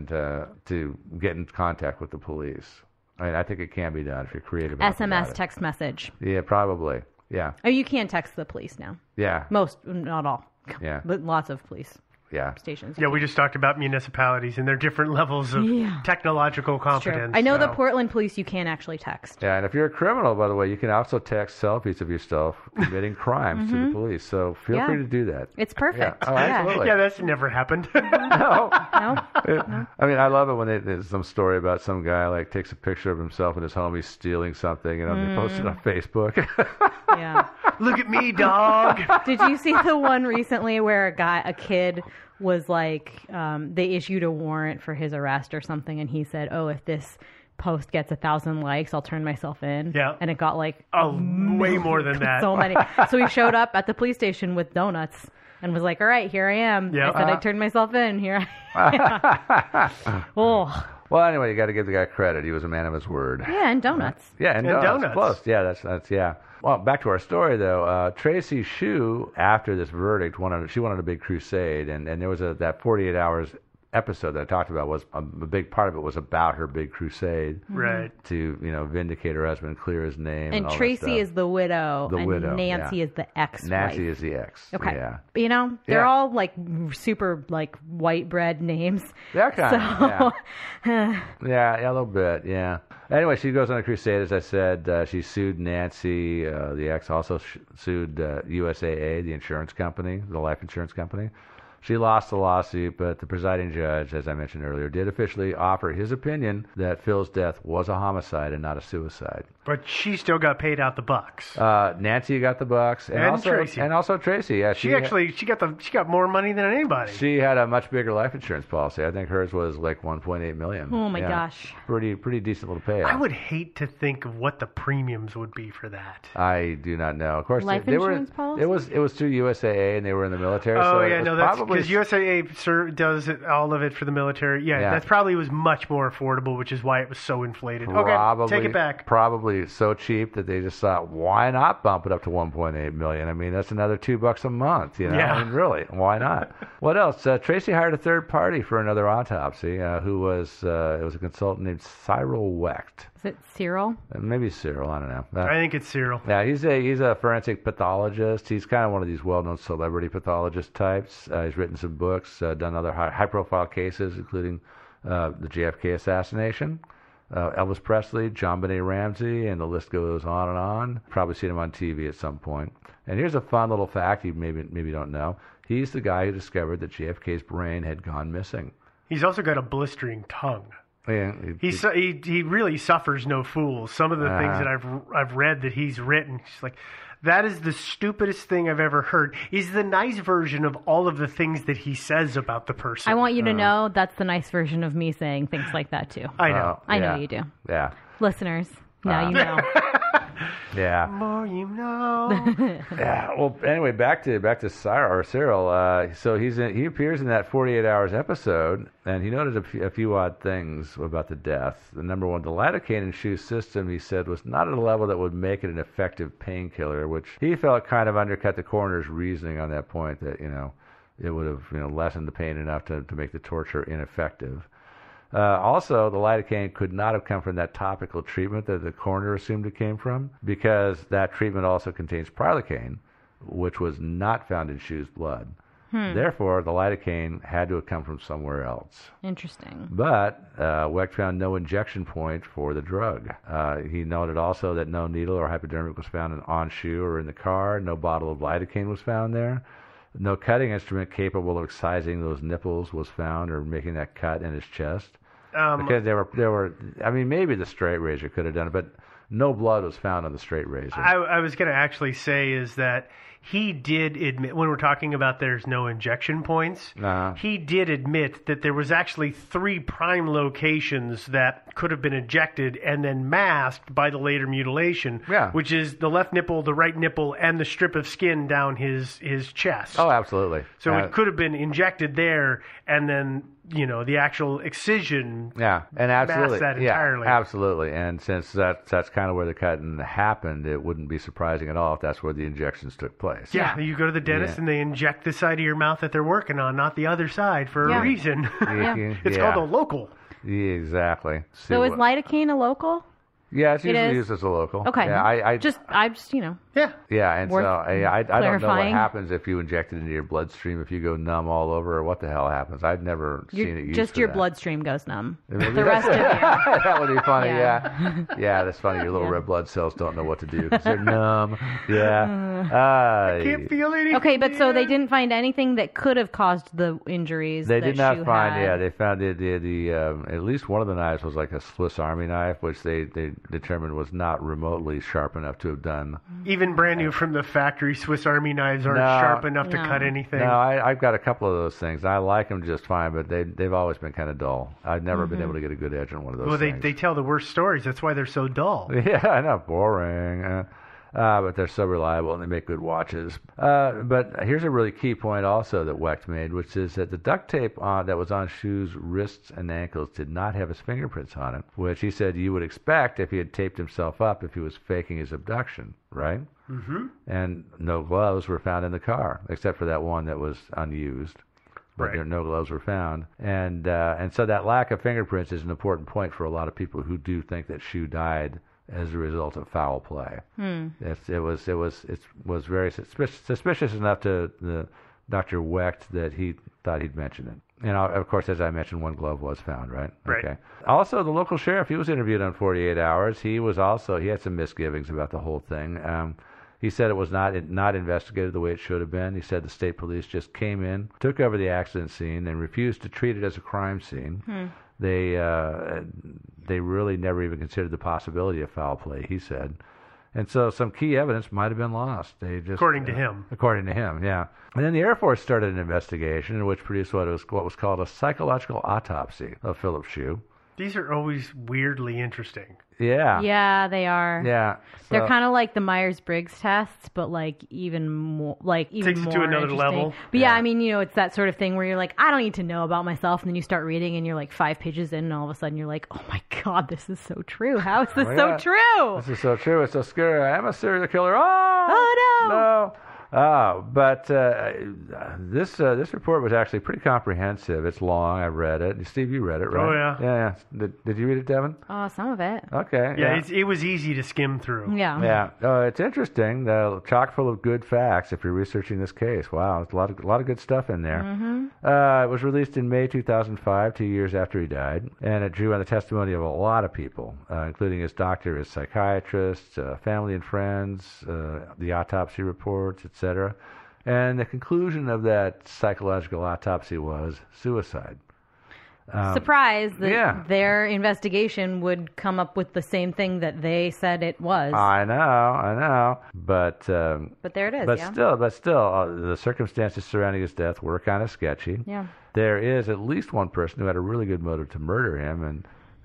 get in contact with the police. I mean, I think it can be done if you're creative. SMS text message. Yeah, probably. Yeah. Oh, you can text the police now. Yeah. Most, not all. Yeah. But lots of police. Yeah. Stations. Yeah, we just talked about municipalities and their different levels of technological competence. I know the Portland police you can actually text. Yeah, and if you're a criminal, by the way, you can also text selfies of yourself committing crimes to the police. So feel free to do that. It's perfect. Yeah. Oh, absolutely. Yeah, that's never happened. No. No? I mean, I love it when there's some story about some guy takes a picture of himself in his home, he's stealing something, and they post it on Facebook. Yeah. Look at me, dog. Did you see the one recently where a kid was they issued a warrant for his arrest or something, and he said, "Oh, if this post gets 1,000 likes, I'll turn myself in." Yeah. And it got way more than that. So many. So he showed up at the police station with donuts and was like, "All right, here I am." Yeah. I said I turned myself in. Here I am. Oh. Well, anyway, you got to give the guy credit. He was a man of his word. Yeah, and donuts. Yeah, and donuts. Close. Yeah, that's yeah. Well, back to our story though. Tracy Shue, after this verdict, she wanted a big crusade, and there was that 48 hours episode that I talked about was a big part of it was about her big crusade, right? To vindicate her husband, clear his name, and all Tracy is the widow, widow, Nancy is the ex-wife. Nancy is the ex. Okay, yeah. They're all super white bread names. Yeah, kind of. Yeah, a little bit. Yeah. Anyway, she goes on a crusade, as I said. She sued Nancy, the ex, also sued USAA, the insurance company, the life insurance company. She lost the lawsuit, but the presiding judge, as I mentioned earlier, did officially offer his opinion that Phil's death was a homicide and not a suicide. But she still got paid out the bucks. Nancy got the bucks, and Tracy, and also Tracy. Yeah, she got more money than anybody. She had a much bigger life insurance policy. I think hers was like $1.8 million. Oh my gosh, pretty decent little payout. I would hate to think of what the premiums would be for that. I do not know. Of course, life insurance policy. It was through USAA, and they were in the military. Oh so yeah, no, that's because USAA does all of it for the military. Yeah, that probably was much more affordable, which is why it was so inflated. Okay, take it back. Probably so cheap that they just thought, why not bump it up to $1.8 million? I mean, that's another $2 a month. Yeah. I mean, really, why not? What else? Tracy hired a third party for another autopsy, who was it was a consultant named Cyril Wecht. Is it Cyril? Maybe Cyril. I don't know. I think it's Cyril. Yeah, he's a forensic pathologist. He's kind of one of these well-known celebrity pathologist types. He's written some books, done other high-profile cases, including the JFK assassination, Elvis Presley, John Benet Ramsey, and the list goes on and on. Probably seen him on TV at some point. And here's a fun little fact you maybe don't know. He's the guy who discovered that JFK's brain had gone missing. He's also got a blistering tongue. Yeah, he really suffers no fools. Some of the things that I've read that he's written, she's like, that is the stupidest thing I've ever heard. Is the nice version of all of the things that he says about the person. I want you to know that's the nice version of me saying things like that too. I know. I know you do. Yeah. Listeners, now you know. Yeah. More you know. Yeah. Well, anyway, back to Cyril. So he appears in that 48 Hours episode, and he noted a few odd things about the death. The number one, the lidocaine in Shu's system, he said, was not at a level that would make it an effective painkiller, which he felt kind of undercut the coroner's reasoning on that point, that it would have lessened the pain enough to make the torture ineffective. Also, the lidocaine could not have come from that topical treatment that the coroner assumed it came from, because that treatment also contains prilocaine, which was not found in Shu's blood. Therefore, the lidocaine had to have come from somewhere else. Interesting. But Wecht found no injection point for the drug. He noted also that no needle or hypodermic was found on Shu or in the car. No bottle of lidocaine was found there. No cutting instrument capable of excising those nipples was found, or making that cut in his chest. Because there were. I mean, maybe the straight razor could have done it, but no blood was found on the straight razor. I was going to actually say is that he did admit, when we're talking about there's no injection points, he did admit that there was actually 3 prime locations that could have been injected and then masked by the later mutilation, which is the left nipple, the right nipple, and the strip of skin down his chest. Oh, absolutely. So it could have been injected there, and then the actual excision. Yeah, and absolutely, masked that entirely. Yeah, absolutely. And since that's kind of where the cutting happened, it wouldn't be surprising at all if that's where the injections took place. Yeah, you go to the dentist and they inject the side of your mouth that they're working on, not the other side, for a reason. It's called a local. Yeah, exactly. So is lidocaine a local? Yeah, it's usually used as a local. Okay. Yeah, I just Yeah. Yeah, and so I don't know what clarifying. happens if you inject it into your bloodstream, if you go numb all over, or what the hell happens. I've never seen it used Just for your that. bloodstream goes numb. Maybe The rest of you. that would be funny, Yeah. yeah. That's funny. Your little red blood cells don't know what to do because they're numb. Yeah. Can't feel anything. Okay, but so they didn't find anything that could have caused the injuries. They that did not Shu find. had. Yeah, they found the at least one of the knives was like a Swiss Army knife, which they determined was not remotely sharp enough to have done. Even brand new from the factory, Swiss Army knives aren't sharp enough to cut anything. No, I've got a couple of those things. I like them just fine, but they've always been kind of dull. I've never been able to get a good edge on one of those. Well, things. they tell the worst stories. That's why they're so dull. Yeah, I know, boring. But they're so reliable and they make good watches. But here's a really key point also that Wecht made, which is that the duct tape that was on Shu's wrists and ankles did not have his fingerprints on it, which he said you would expect if he had taped himself up if he was faking his abduction, right? Mm-hmm. And no gloves were found in the car, except for that one that was unused. But no gloves were found. And so that lack of fingerprints is an important point for a lot of people who do think that Shu died as a result of foul play. It was very suspicious enough to Dr. Wecht that he thought he'd mention it. And of course, as I mentioned, one glove was found, right? Right. Okay. Also, the local sheriff, he was interviewed on 48 Hours. He had some misgivings about the whole thing. He said it was not investigated the way it should have been. He said the state police just came in, took over the accident scene, and refused to treat it as a crime scene. They really never even considered the possibility of foul play, he said. And so some key evidence might have been lost. They just, According to him. According to him, yeah. And then the Air Force started an investigation in which produced what was called a psychological autopsy of Philip Shu. These are always weirdly interesting. Yeah. Yeah, they are. Yeah. They're kind of like the Myers-Briggs tests, but even more Takes it to another interesting. level. But yeah, I mean, it's that sort of thing where you're like, I don't need to know about myself, and then you start reading, and you're like 5 pages in, and all of a sudden you're like, oh my god, this is so true. How is this so true? This is so true. It's so scary. I am a serial killer. Oh no! No. But this report was actually pretty comprehensive. It's long. I read it. Steve, you read it, right? Oh, yeah. Yeah. Did you read it, Devin? Some of it. Okay. Yeah, it was easy to skim through. Yeah. Yeah. It's interesting. Chock full of good facts if you're researching this case. Wow, there's a lot of good stuff in there. It was released in May 2005, 2 years after he died, and it drew on the testimony of a lot of people, including his doctor, his psychiatrist, family and friends, the autopsy reports, etc. And the conclusion of that psychological autopsy was suicide. Surprised that their investigation would come up with the same thing that they said it was. I know. But there it is. But still, the circumstances surrounding his death were kind of sketchy. Yeah. There is at least one person who had a really good motive to murder him, and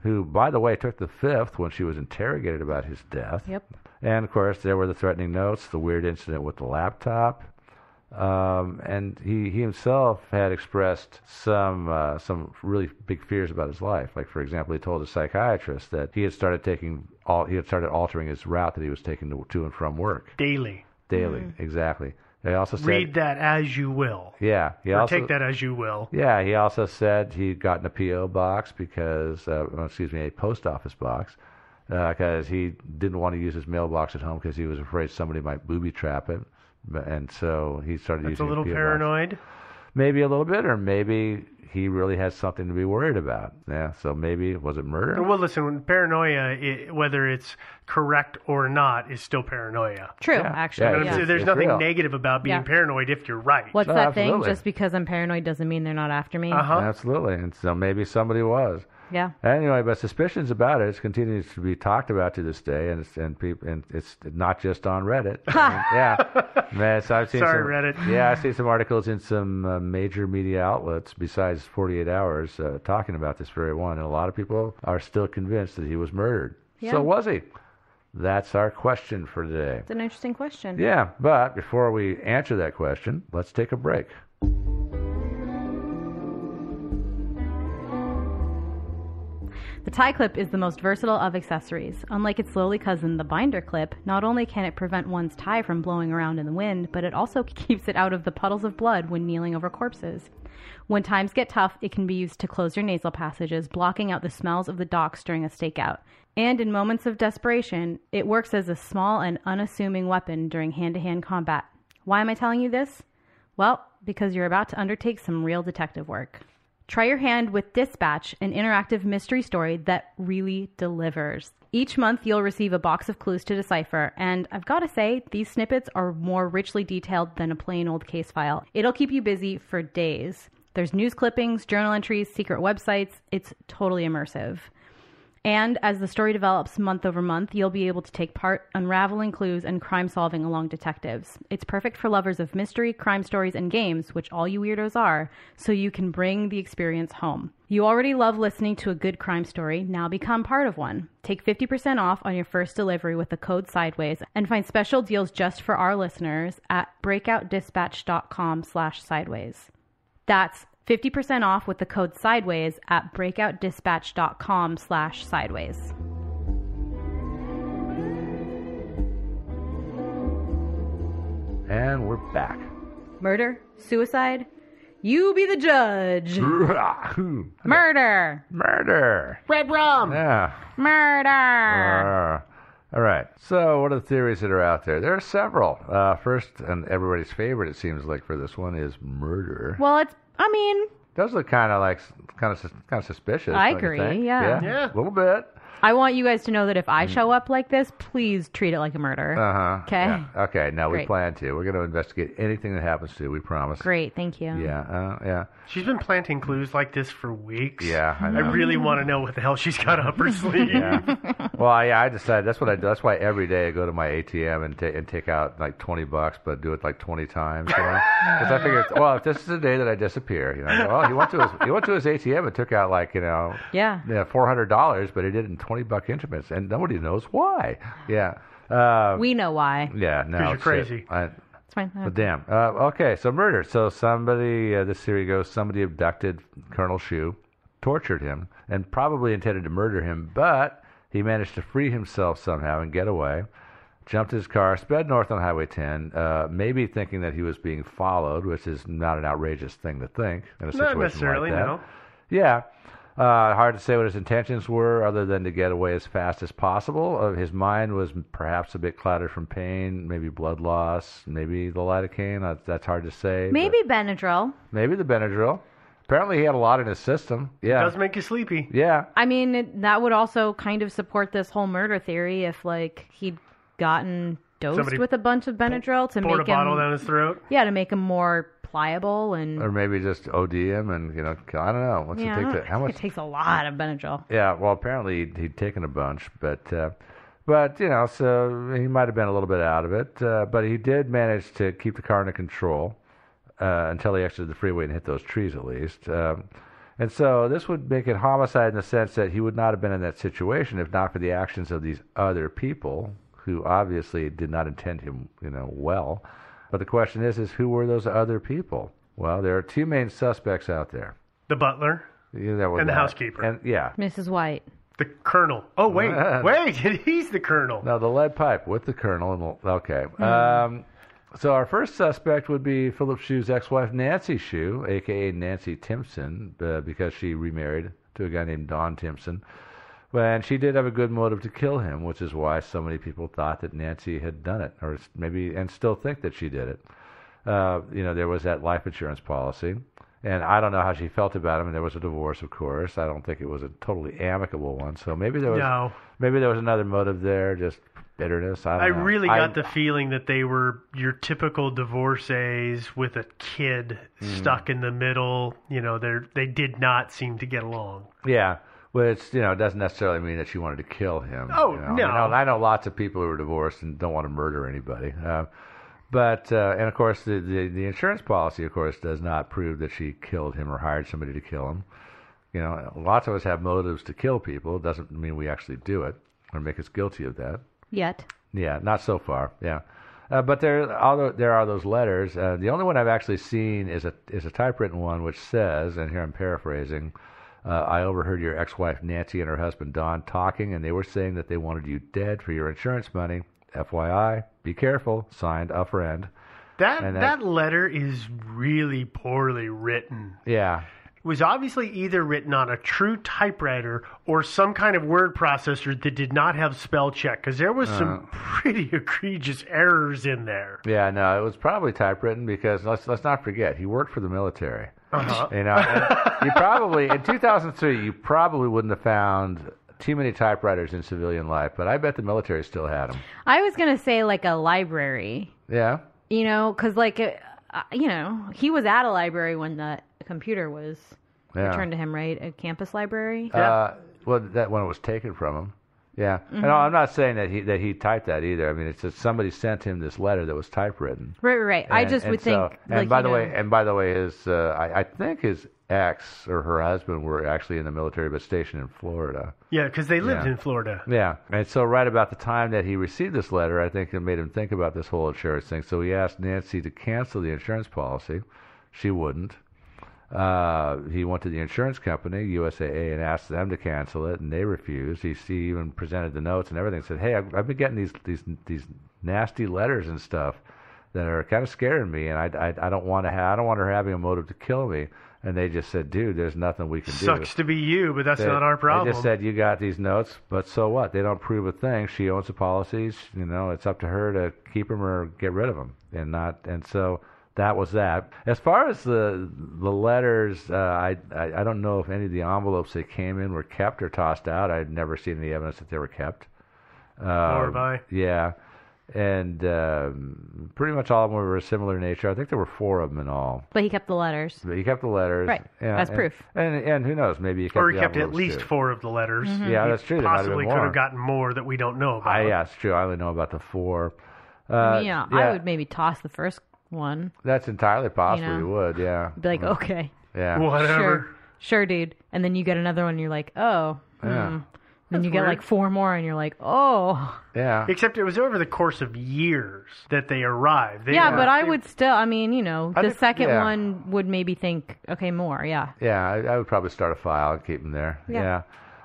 who, by the way, took the fifth when she was interrogated about his death. Yep. And, of course, there were the threatening notes, the weird incident with the laptop. And he himself had expressed some really big fears about his life. Like, for example, he told a psychiatrist that he had started altering his route that he was taking to and from work. Daily. Exactly. They also said, read that as you will. Yeah. Take that as you will. Yeah, he also said he'd gotten a P.O. box a post office box, because he didn't want to use his mailbox at home because he was afraid somebody might booby trap it. And so he started using a little P.O. box. paranoid. Maybe a little bit, or maybe he really has something to be worried about. Yeah, so maybe, was it murder? Well, listen, paranoia, whether it's correct or not, is still paranoia. True, Yeah. actually. Yeah, Yeah. There's It's nothing real. negative about being paranoid if you're right. What's No, that absolutely. thing? Just because I'm paranoid doesn't mean they're not after me. Uh-huh. Absolutely, and so maybe somebody was. Yeah. Anyway, but suspicions about it continues to be talked about to this day, and it's not just on Reddit. Man, so I've seen Sorry, some, Reddit. Yeah, I've seen some articles in some major media outlets besides 48 Hours talking about this very one, and a lot of people are still convinced that he was murdered. Yeah. So was he? That's our question for today. It's an interesting question. Yeah, but before we answer that question, let's take a break. The tie clip is the most versatile of accessories. Unlike its lowly cousin, the binder clip, not only can it prevent one's tie from blowing around in the wind, but it also keeps it out of the puddles of blood when kneeling over corpses. When times get tough, it can be used to close your nasal passages, blocking out the smells of the docks during a stakeout. And in moments of desperation, it works as a small and unassuming weapon during hand-to-hand combat. Why am I telling you this? Well, because you're about to undertake some real detective work. Try your hand with Dispatch, an interactive mystery story that really delivers. Each month, you'll receive a box of clues to decipher, and I've got to say, these snippets are more richly detailed than a plain old case file. It'll keep you busy for days. There's news clippings, journal entries, secret websites. It's totally immersive. And as the story develops month over month, you'll be able to take part unraveling clues and crime solving along detectives. It's perfect for lovers of mystery, crime stories, and games, which all you weirdos are, so you can bring the experience home. You already love listening to a good crime story, now become part of one. Take 50% off on your first delivery with the code SIDEWAYS and find special deals just for our listeners at breakoutdispatch.com/sideways. That's 50% off with the code SIDEWAYS at breakoutdispatch.com/sideways. And we're back. Murder? Suicide? You be the judge. Murder. Murder. Red rum. Yeah. Murder. All right. So, what are the theories that are out there? There are several. First, and everybody's favorite, it seems like, for this one is murder. Well, Those look kind of suspicious. I don't you agree, think? yeah. Yeah. A little bit. I want you guys to know that if I show up like this, please treat it like a murder. Okay? Yeah. Okay. Now we Great. plan to. We're going to investigate anything that happens to you. We promise. Great, thank you. Yeah. Yeah. She's been planting clues like this for weeks. Yeah. I I know. really want to know what the hell she's got up her sleeve. Yeah. Well, yeah, I decided that's what I do. That's why every day I go to my ATM and take out like $20, but do it like 20 times. Because I figure, well, if this is the day that I disappear, well, he went to his ATM and took out like Yeah. $400, but he did it in $20 increments, and nobody knows why. Yeah. We know why. Yeah. No. You're it's crazy. It's fine. But damn. Okay, so murder. So somebody, this theory goes, somebody abducted Colonel Shue, tortured him, and probably intended to murder him, but he managed to free himself somehow and get away. Jumped his car, sped north on Highway 10, maybe thinking that he was being followed, which is not an outrageous thing to think in a situation Not necessarily, like that. no. Yeah. Hard to say what his intentions were other than to get away as fast as possible. His mind was perhaps a bit clouded from pain, maybe blood loss, maybe the lidocaine. That's hard to say. Maybe Benadryl. Maybe the Benadryl. Apparently he had a lot in his system. Yeah. It does make you sleepy. Yeah. I mean, that would also kind of support this whole murder theory if, like, he'd gotten dosed Somebody with a bunch of Benadryl to Poured make a bottle him, down his throat. yeah, to make him more pliable and. Or maybe just OD him and, I don't know. What's Yeah, it take to, how much? it takes a lot of Benadryl. Yeah, well, apparently he'd taken a bunch, but so he might have been a little bit out of it. But he did manage to keep the car under control until he exited the freeway and hit those trees, at least. And so this would make it homicide in the sense that he would not have been in that situation if not for the actions of these other people who obviously did not intend him, well. But the question is who were those other people? Well, there are two main suspects out there. The butler And the housekeeper. And yeah. Mrs. White. The colonel. Oh, wait, he's the colonel. No, the lead pipe with the colonel. Okay. So our first suspect would be Philip Shue's ex-wife, Nancy Shue, a.k.a. Nancy Timpson, because she remarried to a guy named Don Timpson. And she did have a good motive to kill him, which is why so many people thought that Nancy had done it, or maybe and still think that she did it. There was that life insurance policy, and I don't know how she felt about him. And there was a divorce, of course. I don't think it was a totally amicable one. So maybe there was another motive there, just bitterness. I don't know. Really got the feeling that they were your typical divorcees with a kid stuck in the middle. They did not seem to get along. Yeah. Which, doesn't necessarily mean that she wanted to kill him. Oh, no. I know lots of people who are divorced and don't want to murder anybody. And of course, the insurance policy, of course, does not prove that she killed him or hired somebody to kill him. Lots of us have motives to kill people. It doesn't mean we actually do it or make us guilty of that. Yet. Yeah, not so far, yeah. But there are those letters. The only one I've actually seen is a typewritten one which says, and here I'm paraphrasing, I overheard your ex-wife Nancy and her husband Don talking, and they were saying that they wanted you dead for your insurance money. FYI, be careful. Signed, a friend. That letter is really poorly written. Yeah. It was obviously either written on a true typewriter or some kind of word processor that did not have spell check, because there was some pretty egregious errors in there. Yeah, no, it was probably typewritten because let's not forget he worked for the military. Uh-huh. And you probably in 2003 you probably wouldn't have found too many typewriters in civilian life, but I bet the military still had them. I was gonna say like a library. Yeah. Because he was at a library when the computer was returned to him, right? A campus library. That when it was taken from him. Yeah. Mm-hmm. And I'm not saying that he typed that either. I mean, it's just somebody sent him this letter that was typewritten. Right. I just would think. And by the way, his I think his ex or her husband were actually in the military, but stationed in Florida. Yeah, because they lived in Florida. Yeah, and so right about the time that he received this letter, I think it made him think about this whole insurance thing. So he asked Nancy to cancel the insurance policy. She wouldn't. He went to the insurance company, USAA, and asked them to cancel it, and they refused. He even presented the notes and everything. Said, "Hey, I've been getting these nasty letters and stuff that are kind of scaring me, and I don't want her having a motive to kill me." And they just said, "Dude, there's nothing we can do." Sucks to be you, but that's not our problem. They just said, "You got these notes, but so what? They don't prove a thing. She owns the policies. It's up to her to keep them or get rid of them, and so." That was that. As far as the letters, I don't know if any of the envelopes that came in were kept or tossed out. I'd never seen any evidence that they were kept. Nor have I. Yeah, and pretty much all of them were a similar nature. I think there were 4 of them in all. But he kept the letters. Right. Yeah, that's proof. And who knows? Maybe he kept at least 4 of the letters. Mm-hmm. Yeah, that's true. Possibly could have gotten more that we don't know about. Yeah, it's true. I only know about the 4. I would maybe toss the first one. That's entirely possible. You would, yeah. Be like, okay. Yeah. Whatever. Sure, dude. And then you get another one and you're like, oh. Yeah. Then you get like 4 more and you're like, oh. Yeah. Except it was over the course of years that they arrived. But I would still, the second one would maybe think, okay, more, yeah. Yeah, I would probably start a file and keep them there. Yeah.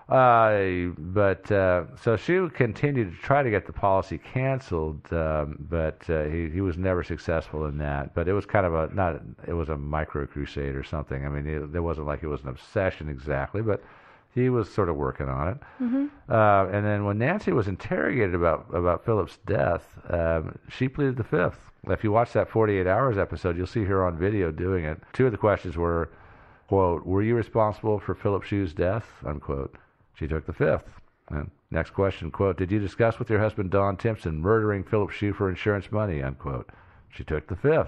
So she continued to try to get the policy canceled, but he was never successful in that. But it was kind of it was a micro crusade or something. I mean, there wasn't like it was an obsession exactly, but he was sort of working on it. Mm-hmm. And then when Nancy was interrogated about Philip's death, she pleaded the fifth. If you watch that 48 Hours episode, you'll see her on video doing it. 2 of the questions were, quote, "Were you responsible for Philip Shue's death?" unquote. She took the fifth. And next question, quote, "Did you discuss with your husband Don Timpson murdering Philip Shue for insurance money?" unquote. She took the fifth.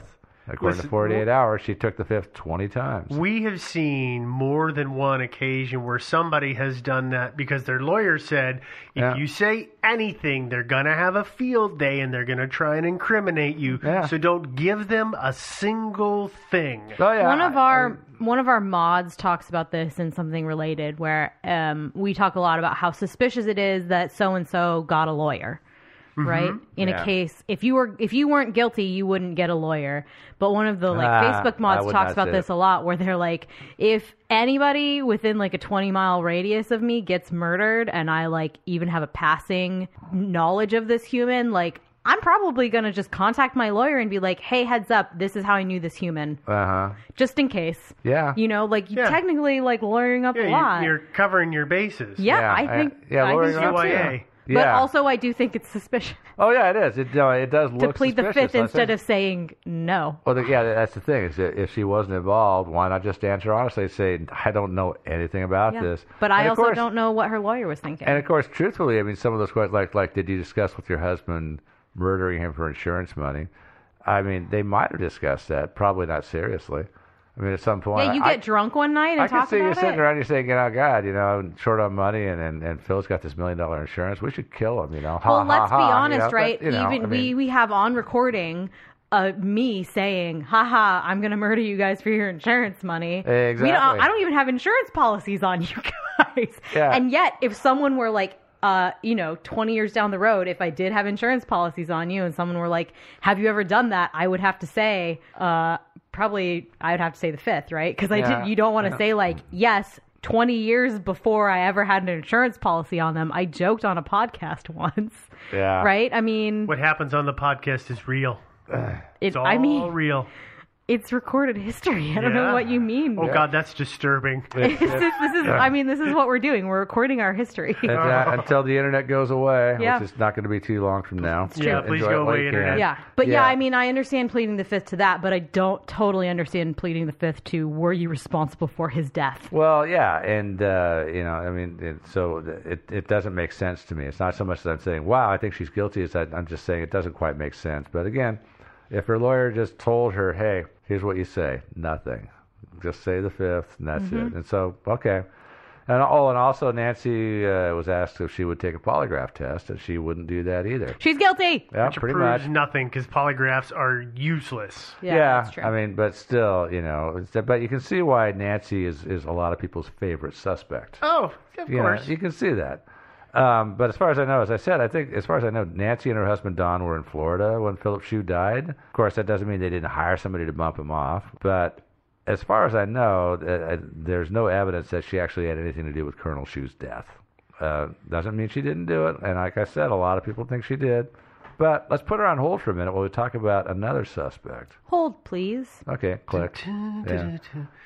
According to 48 Hours, she took the fifth 20 times. We have seen more than one occasion where somebody has done that because their lawyer said, if you say anything, they're going to have a field day and they're going to try and incriminate you. Yeah. So don't give them a single thing. Oh, yeah. One of our mods talks about this in something related where we talk a lot about how suspicious it is that so-and-so got a lawyer. Right? In a case, if you weren't guilty, you wouldn't get a lawyer. But one of the Facebook mods talks about this a lot, where they're like, if anybody within like a 20-mile radius of me gets murdered, and I even have a passing knowledge of this human, I'm probably gonna just contact my lawyer and be like, hey, heads up, this is how I knew this human. Just in case. Yeah. Technically lawyering up a lot. You're covering your bases. Yeah, I think lawyering so up too. CYA. Yeah. But also, I do think it's suspicious Oh, yeah, it is. It does look to plead the suspicious. fifth instead of saying no. Well, that's the thing. Is that if she wasn't involved, why not just answer honestly and say, I don't know anything about this. But I also don't know what her lawyer was thinking. And, of course, truthfully, I mean, some of those questions, like did you discuss with your husband murdering him for insurance money? I mean, they might have discussed that. Probably not seriously. I mean, at some point... Yeah, you get drunk one night and talk about it? I can see you sitting around and you're saying, God, I'm short on money and Phil's got this $1 million insurance. We should kill him, Well, let's be honest, right? We have on recording me saying, haha, I'm going to murder you guys for your insurance money. Exactly. I don't even have insurance policies on you guys. Yeah. And yet, if someone were 20 years down the road, if I did have insurance policies on you and someone were like, have you ever done that? I would have to say, probably I would have to say the fifth, right? Because you don't want to say yes, 20 years before I ever had an insurance policy on them, I joked on a podcast once. Yeah. Right? I mean... What happens on the podcast is real. It's all real. It's recorded history. I don't know what you mean. Oh, God, that's disturbing. This is what we're doing. We're recording our history. Until the internet goes away, Yeah. which is not going to be too long from now. Yeah, please Enjoy go it while away, you internet. can. Yeah. But I mean, I understand pleading the fifth to that, but I don't totally understand pleading the fifth to were you responsible for his death? Well, yeah, and, I mean, it doesn't make sense to me. It's not so much that I'm saying, wow, I think she's guilty, as I'm just saying it doesn't quite make sense. But again, if her lawyer just told her, hey, here's what you say, nothing. Just say the fifth, and that's it. And so, okay. And also Nancy was asked if she would take a polygraph test, and she wouldn't do that either. She's guilty. Yeah, Which pretty proves much. nothing because polygraphs are useless. Yeah, that's true. I mean, but still, but you can see why Nancy is a lot of people's favorite suspect. Oh, of course. You can see that. But as far as I know, as I said, Nancy and her husband Don were in Florida when Philip Shue died. Of course, that doesn't mean they didn't hire somebody to bump him off. But as far as I know, there's no evidence that she actually had anything to do with Colonel Shue's death. Doesn't mean she didn't do it. And like I said, a lot of people think she did. But let's put her on hold for a minute while we talk about another suspect. Hold, please. Okay, click. Yeah.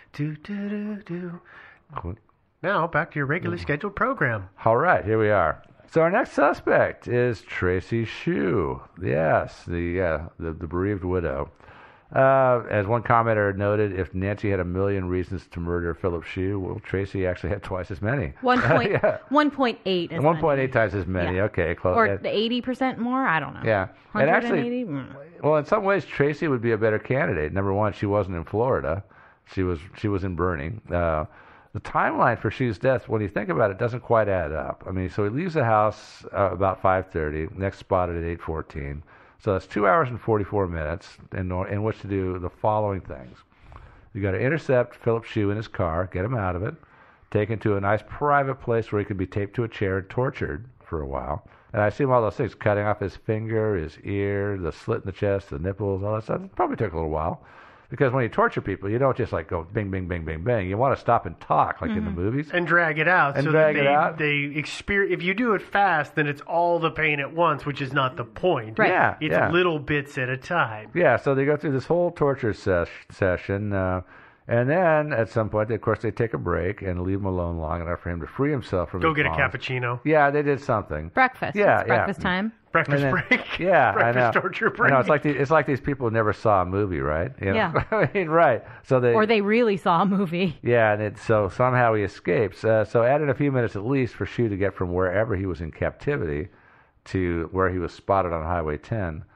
Now, back to your regularly scheduled program. All right, here we are. So our next suspect is Tracy Shue. Yes, the bereaved widow. As one commenter noted, if Nancy had 1 million reasons to murder Philip Shue, well, Tracy actually had twice as many. 1.8 is 1.8 times as many. Yeah. Okay, close. Or 80% more? I don't know. Yeah. 180? Well, in some ways, Tracy would be a better candidate. Number one, she wasn't in Florida. She was in Bernie. The timeline for Shue's death, when you think about it, doesn't quite add up. I mean, so he leaves the house about 5:30, next spotted at 8:14. So that's 2 hours and 44 minutes in which to do the following things. You got to intercept Philip Shue in his car, get him out of it, take him to a nice private place where he could be taped to a chair and tortured for a while. And I assume all those things, cutting off his finger, his ear, the slit in the chest, the nipples, all that stuff, it probably took a little while. Because when you torture people, you don't just go bing, bing, bing, bing, bing. You want to stop and talk in the movies. And drag it out. They experience. If you do it fast, then it's all the pain at once, which is not the point. Right. Yeah, it's little bits at a time. Yeah, so they go through this whole torture session. And then, at some point, of course, they take a break and leave him alone long enough for him to free himself from Go his get bonds. a cappuccino. Yeah, they did something. Breakfast. Yeah, It's breakfast time. Breakfast then, break. Yeah, Breakfast I know. torture break. I know, it's like these people never saw a movie, right? Yeah. I mean, right. So Or they really saw a movie. Yeah, and so somehow he escapes. So added a few minutes at least for Shue to get from wherever he was in captivity to where he was spotted on Highway 10.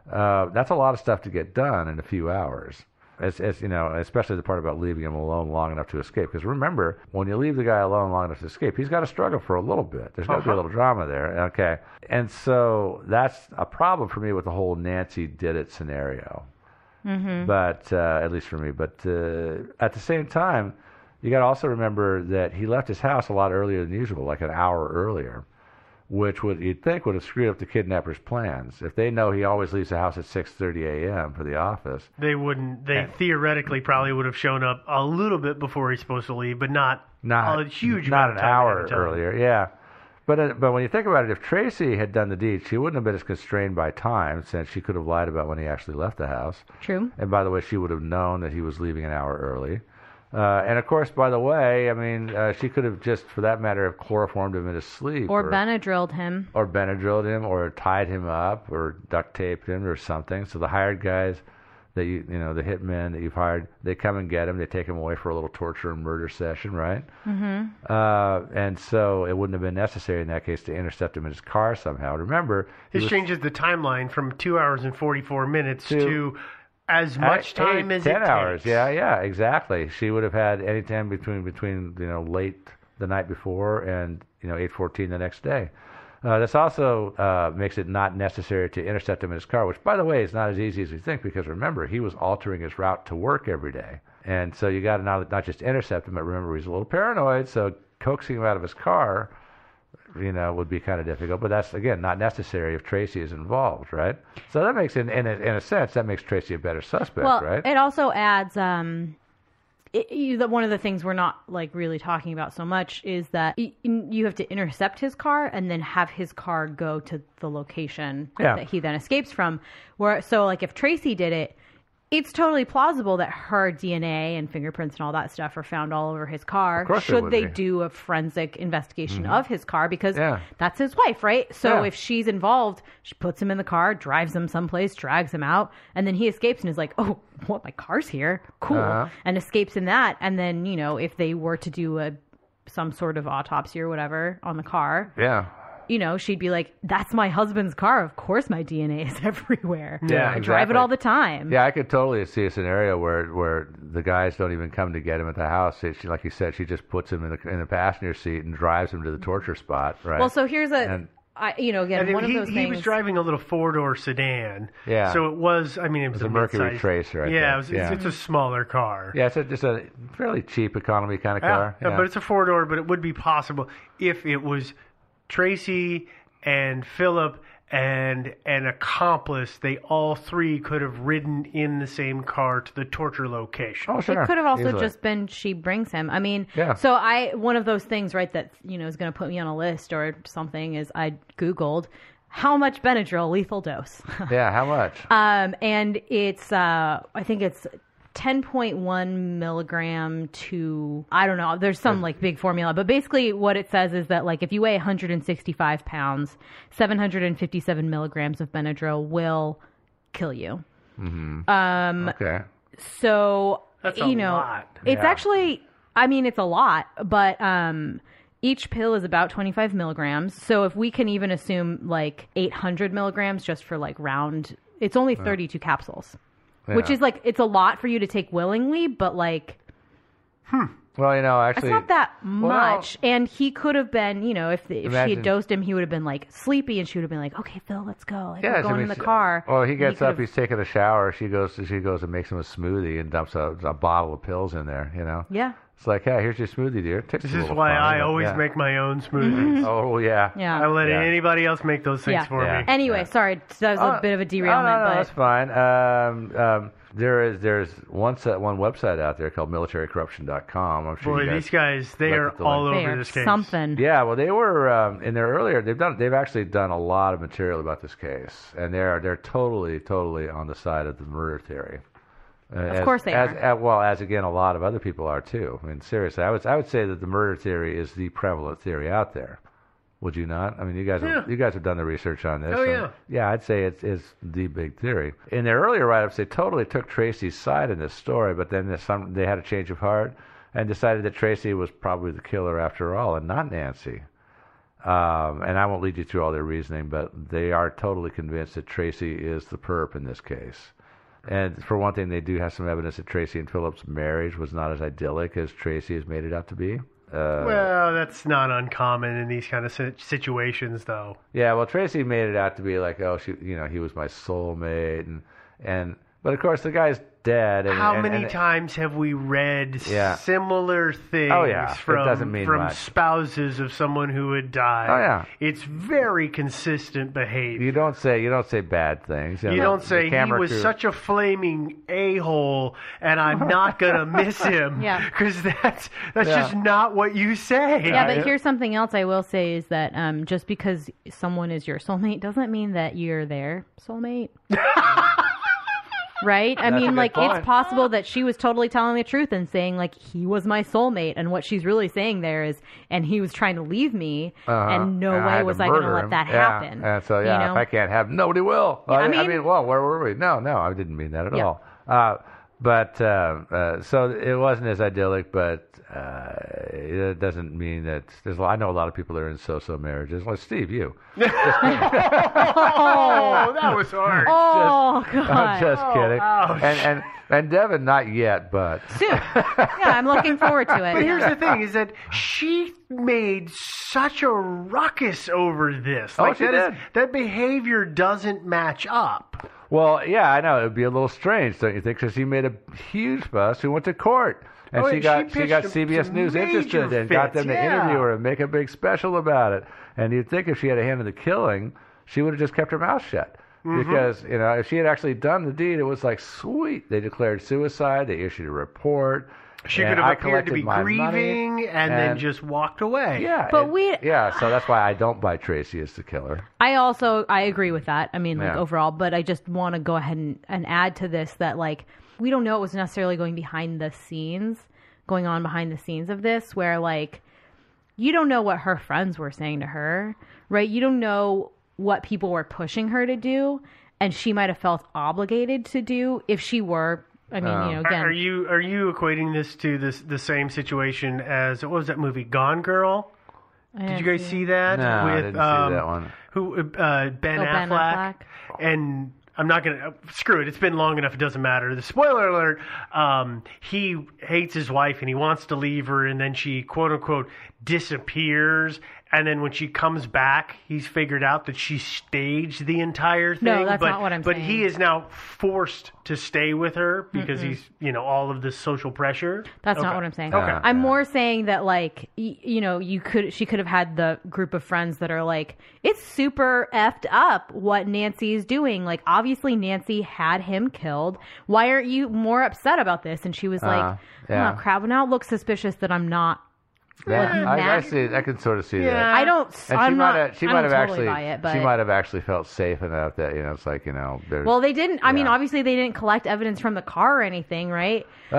That's a lot of stuff to get done in a few hours. As you know, especially the part about leaving him alone long enough to escape. Because remember, when you leave the guy alone long enough to escape, he's got to struggle for a little bit. There's got to be a little drama there. Okay. And so that's a problem for me with the whole Nancy did it scenario. Mm-hmm. But at least for me. But at the same time, you got to also remember that he left his house a lot earlier than usual, like an hour earlier, which you'd think would have screwed up the kidnapper's plans. If they know he always leaves the house at 6:30 a.m. for the office. They wouldn't. They theoretically probably would have shown up a little bit before he's supposed to leave, but not a huge not amount an of time hour at a time. earlier. Yeah. But when you think about it, if Tracy had done the deed, she wouldn't have been as constrained by time, since she could have lied about when he actually left the house. True. And by the way, she would have known that he was leaving an hour early. And of course, by the way, I mean, she could have just, for that matter, have chloroformed him in his sleep. Or Benadrylled him. Or Benadrylled him, or tied him up, or duct taped him, or something. So the hired guys, that you know, the hitmen that you've hired, they come and get him. They take him away for a little torture and murder session, right? Mm-hmm. And so it wouldn't have been necessary in that case to intercept him in his car somehow. Remember, this changes the timeline from 2 hours and 44 minutes to as much time as 10 it hours. takes. Yeah, exactly. She would have had any time between you know, late the night before and 8:14 the next day. This also makes it not necessary to intercept him in his car, which, by the way, is not as easy as you think, because remember, he was altering his route to work every day. And so you got to not just intercept him, but remember, he's a little paranoid, so coaxing him out of his car, would be kind of difficult. But that's, again, not necessary if Tracy is involved, right? So that makes, in a sense, that makes Tracy a better suspect, right? It also adds... one of the things we're not really talking about so much is that you have to intercept his car and then have his car go to the location that he then escapes from. If Tracy did it, it's totally plausible that her DNA and fingerprints and all that stuff are found all over his car. Of course Should they do a forensic investigation of his car? Because that's his wife, right? So if she's involved, she puts him in the car, drives him someplace, drags him out, and then he escapes and is like, oh, what, my car's here? Cool. And escapes in that. And then, if they were to do some sort of autopsy or whatever on the car. Yeah. She'd be like, that's my husband's car. Of course my DNA is everywhere. Yeah, I drive it all the time. Yeah, I could totally see a scenario where the guys don't even come to get him at the house. She, like you said, she just puts him in the passenger seat and drives him to the torture spot, right? Well, so here's again, one of those things. He was driving a little four-door sedan. Yeah. So it was, it was a Mercury mid-size. Tracer, I think. It's a smaller car. Yeah, it's just a fairly cheap economy kind of car. Yeah, but it's a four-door, but it would be possible if it was Tracy and Philip and an accomplice. They all three could have ridden in the same car to the torture location. Oh, sure. It could have also Easily. just been she brings him. Yeah. So one of those things, right, that, is going to put me on a list or something is I Googled how much Benadryl lethal dose. Yeah, how much? And it's, I think it's 10.1 milligram to, I don't know, there's some big formula, but basically what it says is that if you weigh 165 pounds, 757 milligrams of Benadryl will kill you. Mm-hmm. Okay. So, That's a lot. It's actually, it's a lot, but each pill is about 25 milligrams. So if we can even assume 800 milligrams just for round, it's only 32 capsules. Yeah. Which is it's a lot for you to take willingly, but Well, actually, it's not that much. And he could have been, if she Imagine- had dosed him, he would have been sleepy, and she would have been like, "Okay, Phil, let's go. yeah, we're going in the car." Well, he gets could up, have- he's taking a shower. She goes and makes him a smoothie and dumps a bottle of pills in there. Yeah. It's like, hey, here's your smoothie, dear. Takes This a is little why fun, I but always yeah. make my own smoothies. Oh yeah. Yeah. I let Yeah. anybody else make those things Yeah. for Yeah. me. Anyway, sorry, that was a bit of a derailment, No, but that's fine. There's one website out there called militarycorruption.com. I'm sure Boy, you guys these guys, they looked are at the all link. they over are this case. something. Yeah, well, they were in their earlier. They've actually done a lot of material about this case, and they're totally on the side of the murder theory. Of course they are. As again, a lot of other people are too. Seriously, I would say that the murder theory is the prevalent theory out there. Would you not? You guys have done the research on this. Oh, yeah. Yeah, I'd say it's the big theory. In their earlier write-ups, they totally took Tracy's side in this story, but then they had a change of heart and decided that Tracy was probably the killer after all, and not Nancy. And I won't lead you through all their reasoning, but they are totally convinced that Tracy is the perp in this case. And for one thing, they do have some evidence that Tracy and Philip's marriage was not as idyllic as Tracy has made it out to be. Well, that's not uncommon in these kind of situations, though. Yeah, well, Tracy made it out to be like, oh, he was my soulmate, but of course the guy's dead. And, How many times have we read similar things from spouses of someone who had died? Oh yeah, it's very consistent behavior. You don't say bad things. You don't say he was such a flaming a-hole, and I'm not gonna miss him. Because that's just not what you say. Yeah, but here's something else I will say is that just because someone is your soulmate doesn't mean that you're their soulmate. Right? I mean, like, it's possible that she was totally telling the truth and saying, like, he was my soulmate. And what she's really saying there is, and he was trying to leave me, and no way was I going to let that happen. And so, if I can't have him, nobody will. I mean, well, where were we? No, I didn't mean that at all. So it wasn't as idyllic, but it doesn't mean that I know a lot of people that are in so-so marriages. Like Steve, you. Oh, that was hard. Oh, God. I'm just kidding. And Devin, not yet, but soon. Yeah, I'm looking forward to it. But here's the thing: is that she made such a ruckus over this. Like, she did. That behavior doesn't match up. Well, yeah, I know. It would be a little strange, don't you think? Because he made a huge fuss. He went to court. And she got CBS News interested and got them to interview her and make a big special about it. And you'd think if she had a hand in the killing, she would have just kept her mouth shut. Because, if she had actually done the deed, it was like, sweet. They declared suicide. They issued a report. She could have appeared to be grieving and then just walked away. Yeah. But so that's why I don't buy Tracy as the killer. I agree with that. I mean, overall, but I just want to go ahead and add to this that, like, we don't know what was necessarily going on behind the scenes of this, where, like, you don't know what her friends were saying to her, right? You don't know what people were pushing her to do, and she might have felt obligated to do if she were. I mean, again, are you equating this to the same situation as what was that movie Gone Girl? Did you guys see that? No, with, I didn't see that one. Ben Affleck. And I'm not going to... Screw it. It's been long enough. It doesn't matter. The spoiler alert, he hates his wife and he wants to leave her, and then she, quote-unquote, disappears. And then when she comes back, he's figured out that she staged the entire thing. No, that's not what I'm saying. But he is now forced to stay with her because he's, all of this social pressure. That's not what I'm saying. Okay. I'm more saying that, like, she could have had the group of friends that are like, it's super effed up what Nancy is doing. Like, obviously Nancy had him killed. Why aren't you more upset about this? And she was like, oh, crap. Now it looks suspicious that I'm not. I see. I can sort of see that. I don't. And she might have totally buy it, but she might have actually felt safe enough that it's like Well, they didn't. I mean, obviously they didn't collect evidence from the car or anything, right? Some.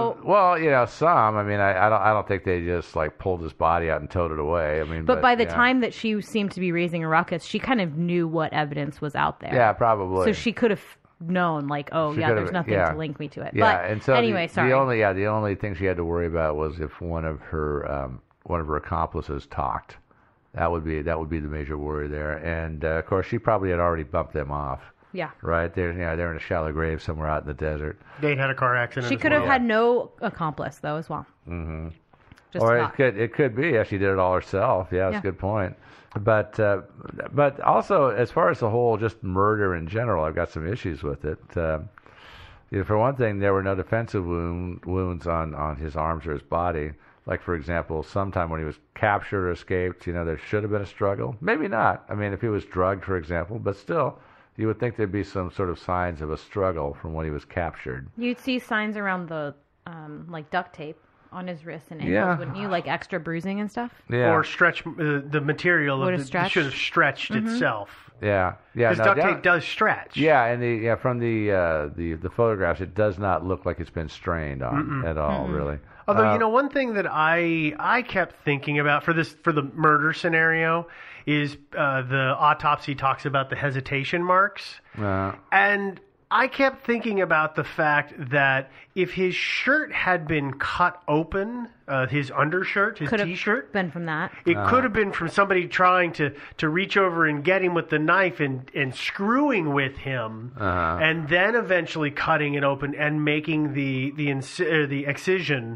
I mean, I don't think they just like pulled his body out and towed it away. I mean, but by the time that she seemed to be raising a ruckus, she kind of knew what evidence was out there. Yeah, probably. So she could have known, like, there's nothing to link me to it. Yeah, but and so anyway, sorry. The only thing she had to worry about was if one of her accomplices talked. That would be the major worry there. And of course, she probably had already bumped them off. Yeah. Right. They're in a shallow grave somewhere out in the desert. They had a car accident. She could have had no accomplice though, as well. Mm-hmm. Or it could be. Yeah, she did it all herself. Yeah, that's a good point. But also, as far as the whole just murder in general, I've got some issues with it. For one thing, there were no defensive wounds on his arms or his body. Like, for example, sometime when he was captured or escaped, there should have been a struggle. Maybe not. I mean, if he was drugged, for example, but still, you would think there'd be some sort of signs of a struggle from when he was captured. You'd see signs around the, like, duct tape on his wrists and ankles, wouldn't you? Like extra bruising and stuff? Yeah. Or stretch, the material should have stretched itself. Yeah. Because duct tape does stretch. Yeah, and from the photographs, it does not look like it's been strained on at all, really. Although, one thing that I kept thinking about for the murder scenario is the autopsy talks about the hesitation marks. And I kept thinking about the fact that if his shirt had been cut open, his undershirt, his T-shirt, been from that. It could have been from somebody trying to reach over and get him with the knife and screwing with him, and then eventually cutting it open and making the excision.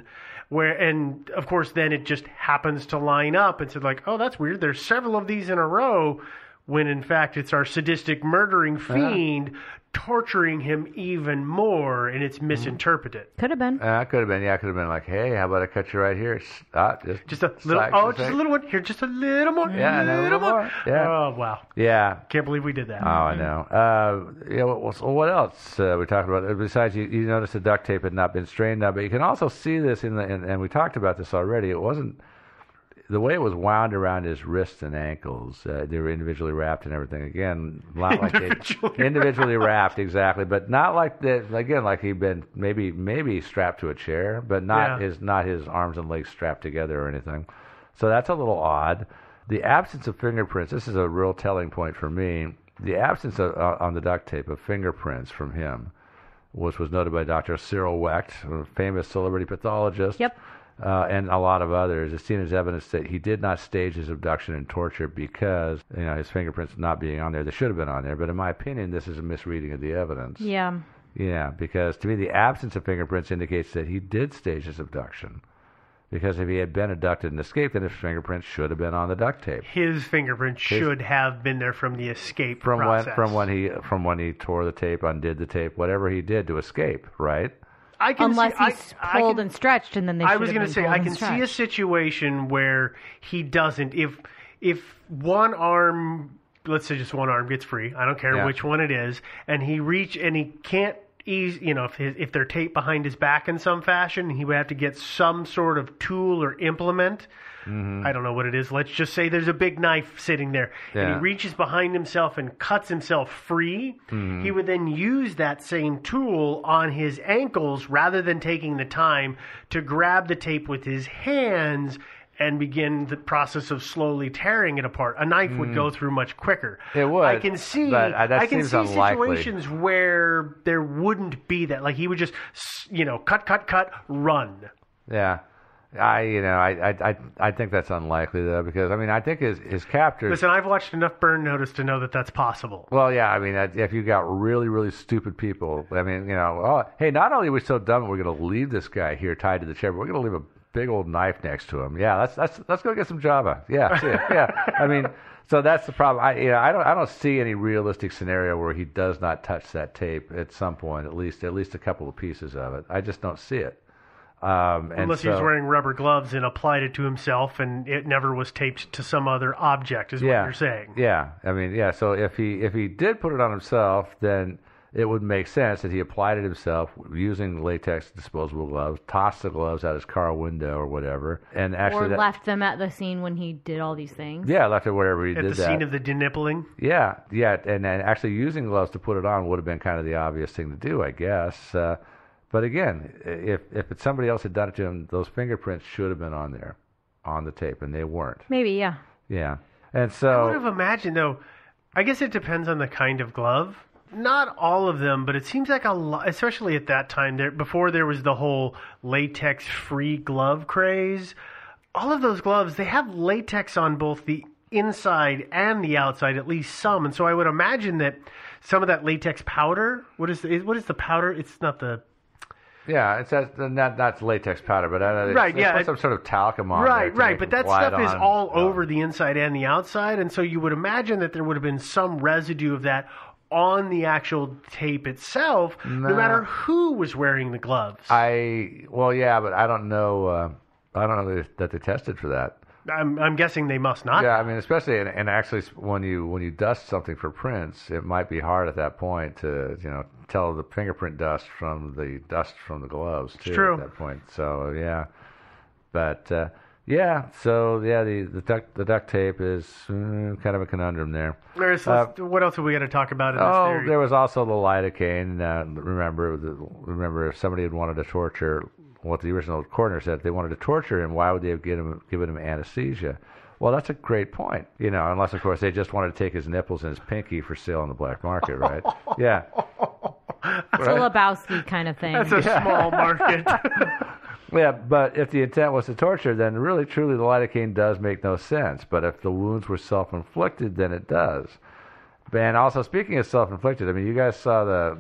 And of course, then it just happens to line up and said like, oh, that's weird. There's several of these in a row, when in fact it's our sadistic murdering fiend torturing him even more, and it's misinterpreted. Could have been. Could have been. Yeah, could have been like, hey, how about I cut you right here? Just a little. Just a little one here. Just a little more. Yeah, a little more. Yeah. Oh wow. Yeah. Can't believe we did that. Oh, I know. So what else we talked about? Besides, you noticed the duct tape had not been strained out, but you can also see this and we talked about this already. It wasn't. The way it was wound around his wrists and ankles, they were individually wrapped and everything. Again, not like individually wrapped, exactly, but not like that. Again, like he'd been maybe strapped to a chair, but not his arms and legs strapped together or anything. So that's a little odd. The absence of fingerprints. This is a real telling point for me. The absence on the duct tape of fingerprints from him, which was noted by Dr. Cyril Wecht, a famous celebrity pathologist. Yep. And a lot of others, is seen as evidence that he did not stage his abduction and torture because his fingerprints not being on there. They should have been on there, but in my opinion, this is a misreading of the evidence. Yeah. Yeah, because to me, the absence of fingerprints indicates that he did stage his abduction. Because if he had been abducted and escaped, then his fingerprints should have been on the duct tape. His fingerprints should have been there from the escape process. From when he tore the tape, undid the tape, whatever he did to escape, right? Unless he's pulled and stretched, and then they. I was going to say I can see a situation where he doesn't. If one arm, let's say just one arm, gets free, I don't care which one it is, and he can't ease. If they're taped behind his back in some fashion, he would have to get some sort of tool or implement. I don't know what it is. Let's just say there's a big knife sitting there, and he reaches behind himself and cuts himself free. He would then use that same tool on his ankles rather than taking the time to grab the tape with his hands and begin the process of slowly tearing it apart. A knife would go through much quicker. It would. I can see situations where there wouldn't be that. Like he would just, cut, run. Yeah. I think that's unlikely though, because I think his captors. Listen, I've watched enough Burn Notice to know that that's possible. Well, yeah, if you got really, really stupid people, hey, not only are we so dumb, we're going to leave this guy here tied to the chair, but we're going to leave a big old knife next to him. Yeah, let's go get some Java. Yeah, see it. Yeah. So that's the problem. I don't see any realistic scenario where he does not touch that tape at some point, at least a couple of pieces of it. I just don't see it. Unless he was wearing rubber gloves and applied it to himself, and it never was taped to some other object, is what you're saying. Yeah, So if he did put it on himself, then it would make sense that he applied it himself using latex disposable gloves, tossed the gloves out his car window or whatever, and actually left them at the scene when he did all these things. Yeah, left it wherever he did that. At the scene of the denippling. Yeah, and actually using gloves to put it on would have been kind of the obvious thing to do, I guess. But again, if somebody else had done it to him, those fingerprints should have been on there, on the tape, and they weren't. Maybe, yeah. Yeah, and so I would have imagined, though. I guess it depends on the kind of glove. Not all of them, but it seems like a lot, especially at that time, before there was the whole latex-free glove craze. All of those gloves, they have latex on both the inside and the outside, at least some. And so I would imagine that some of that latex powder. What is the powder? It's not the. Yeah, it says that's latex powder, but it's some sort of talcum on there. Right, but that stuff is all over the inside and the outside, and so you would imagine that there would have been some residue of that on the actual tape itself, no matter who was wearing the gloves. But I don't know. I don't know that they tested for that. I'm guessing they must not. Yeah, especially and actually when you dust something for prints, it might be hard at that point to tell the fingerprint dust from the gloves too. It's true. At that point. So yeah, but the duct tape is kind of a conundrum there. What else have we got to talk about in this theory? There was also the lidocaine. Remember, if somebody had wanted to torture. What the original coroner said, if they wanted to torture him, why would they have given him anesthesia? Well, that's a great point. Unless, of course, they just wanted to take his nipples and his pinky for sale on the black market, right? Yeah. It's a Lebowski kind of thing. That's a small market. Yeah, but if the intent was to torture, then really, truly, the lidocaine does make no sense. But if the wounds were self-inflicted, then it does. And also, speaking of self-inflicted, I mean, you guys saw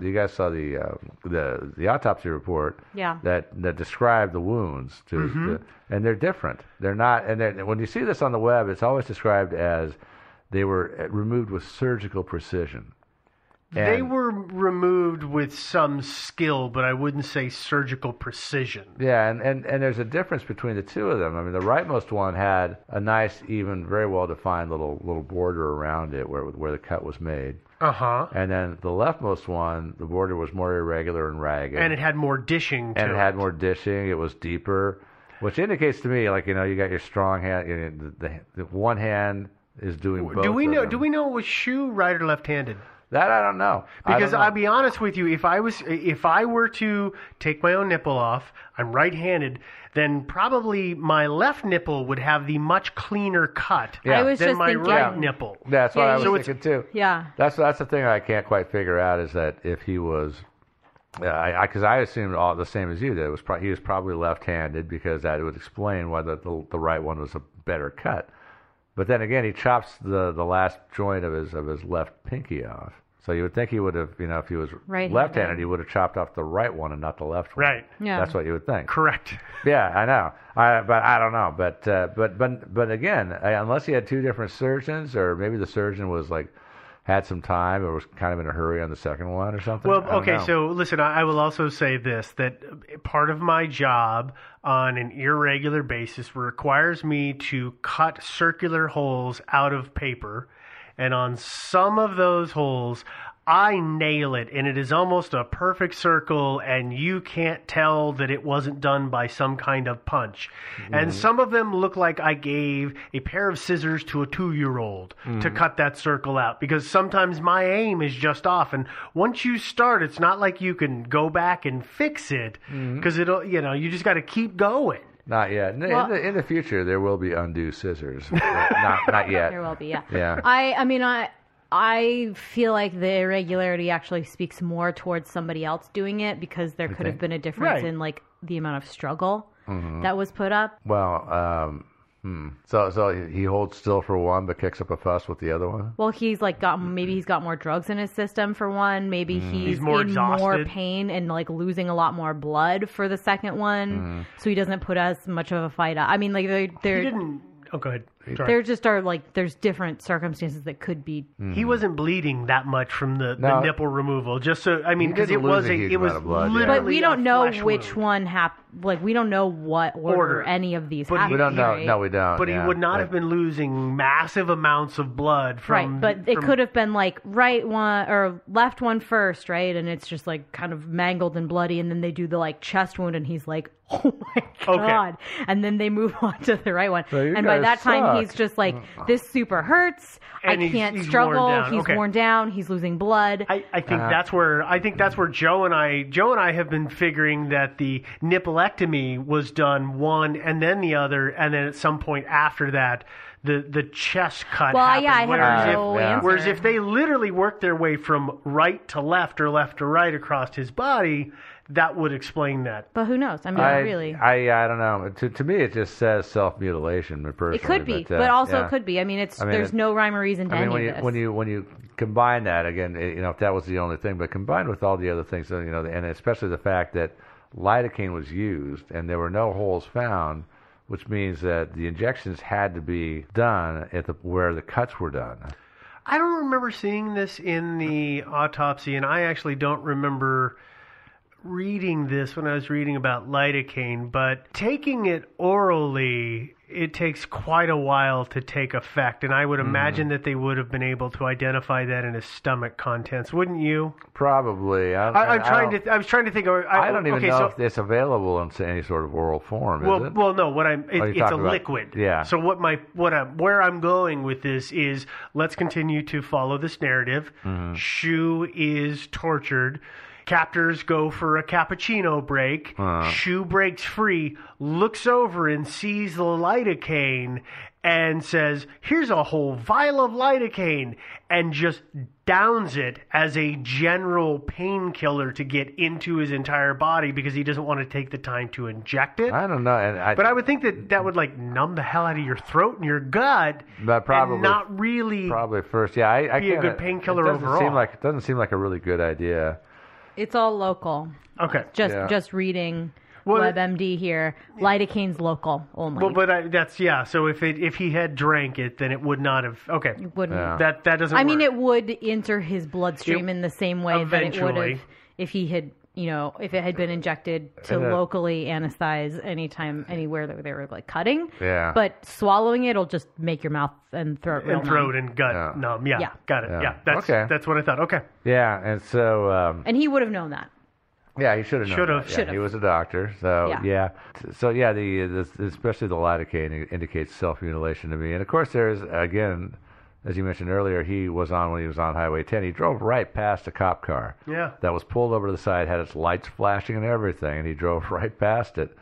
the autopsy report. Yeah. That described the wounds and they're different. They're not. And when you see this on the web, it's always described as they were removed with surgical precision. They were removed with some skill, but I wouldn't say surgical precision. Yeah, and there's a difference between the two of them. I mean, the rightmost one had a nice, even very well-defined little border around it where the cut was made. Uh-huh. And then the leftmost one, the border was more irregular and ragged. And it had more dishing to it. And it had more dishing. It was deeper, which indicates to me, like, you got your strong hand. The one hand is doing both. Do we know it was Shu right or left-handed? That I don't know. Because I'll be honest with you, if I were to take my own nipple off, I'm right-handed, then probably my left nipple would have the much cleaner cut Yeah. I was than just my thinking, right nipple. That's what I Yeah, was thinking too. Yeah. That's the thing I can't quite figure out is that if he was, because I assumed all the same as you that it was he was probably left-handed because that would explain why the right one was a better cut. But then again, he chops the last joint of his left pinky off. So you would think he would have, if he was Right-handed. left-handed, he would have chopped off the right one and not the left one. Right. Yeah. That's what you would think. Correct. Yeah, I know. But I don't know. But again, unless he had two different surgeons, or maybe the surgeon was had some time or was kind of in a hurry on the second one or something. Well, I don't okay, know. so listen, I will also say this, that part of my job on an irregular basis requires me to cut circular holes out of paper, and on some of those holes, I nail it, and it is almost a perfect circle, and you can't tell that it wasn't done by some kind of punch. And some of them look like I gave a pair of scissors to a 2-year-old to cut that circle out, because sometimes my aim is just off, and once you start, it's not like you can go back and fix it, because it'll, you just got to keep going. Not yet. In the future, there will be undue scissors. not yet. There will be, yeah. Yeah. I feel like the irregularity actually speaks more towards somebody else doing it, because there could have been a difference Right. in the amount of struggle that was put up. Well, so he holds still for one, but kicks up a fuss with the other one. Well, he's got more drugs in his system for one. Maybe he's more in more exhausted. pain and losing a lot more blood for the second one, so he doesn't put as much of a fight out. I mean, He didn't... Oh, go ahead. Sorry. there just are there's different circumstances that could be. He wasn't bleeding that much from the No. nipple removal. Just so because didn't it was lose a huge it was amount of blood, yeah. literally But we a don't know flesh which wound. one happened. We don't know what order any of these But happened. We don't know. right? No, we don't. But yeah. he would not have been losing massive amounts of blood from. Right, but it could have been right one or left one first, right? And it's just kind of mangled and bloody, and then they do the chest wound, and he's like, "Oh my god!" And then they move on to the right one, So you and by guys that time suck. he's just "This super hurts. And I he's can't worn struggle. down. He's Okay. worn down. He's losing blood." I think that's where Joe and I have been figuring that the nippleectomy was done one and then the other, and then at some point after that, the chest cut Well, happened. yeah, I have whereas, no if, answer. whereas if they literally worked their way from right to left or left to right across his body, that would explain that. But who knows? I mean, really, I don't know. To me, it just says self-mutilation. Personally, it could be, but, but also yeah. it could be. I mean, there's no rhyme or reason to I mean, any of this. when you combine that again, if that was the only thing, but combined with all the other things, and especially the fact that lidocaine was used and there were no holes found, which means that the injections had to be done at where the cuts were done. I don't remember seeing this in the autopsy, and I actually don't remember reading this when I was reading about lidocaine, but taking it orally, it takes quite a while to take effect, and I would imagine that they would have been able to identify that in his stomach contents, wouldn't you? Probably. I was trying to think. I don't even know so, if it's available in any sort of oral form. Is it? Well, no. you're It's a talking about- liquid. yeah. So where I'm going with this is, let's continue to follow this narrative. Mm-hmm. Shu is tortured. Captors go for a cappuccino break. Shu breaks free, looks over and sees the lidocaine, and says, here's a whole vial of lidocaine, and just downs it as a general painkiller to get into his entire body because he doesn't want to take the time to inject it. I don't know. But I would think that would like numb the hell out of your throat and your gut, but probably and not really probably first. Yeah, I be a can't. good painkiller it doesn't overall. It doesn't seem like a really good idea. It's all local. Okay. Just reading Well, WebMD here. Lidocaine's local only. Well, but that's So if he had drank it, then it would not have. Okay. It wouldn't. Yeah. That doesn't. I mean, work. it would enter his bloodstream in the same way that it would Eventually. have if he had, if it had been injected to locally anesthetize anywhere that they were like cutting. Yeah. But swallowing it'll just make your mouth and throat real And throat numb. and gut Yeah. numb. Yeah. Yeah. Got it. Yeah. Yeah. That's Okay. That's what I thought. Okay. Yeah, and so And he would have known that. yeah, he should have known. Should've. that. Yeah, Should've. he was a doctor, so Yeah. yeah. The especially the lidocaine indicates self-mutilation to me, and of course there's again, as you mentioned earlier, he was on when he was on Highway 10. He drove right past a cop car. Yeah. That was pulled over to the side, had its lights flashing and everything, and he drove right past it.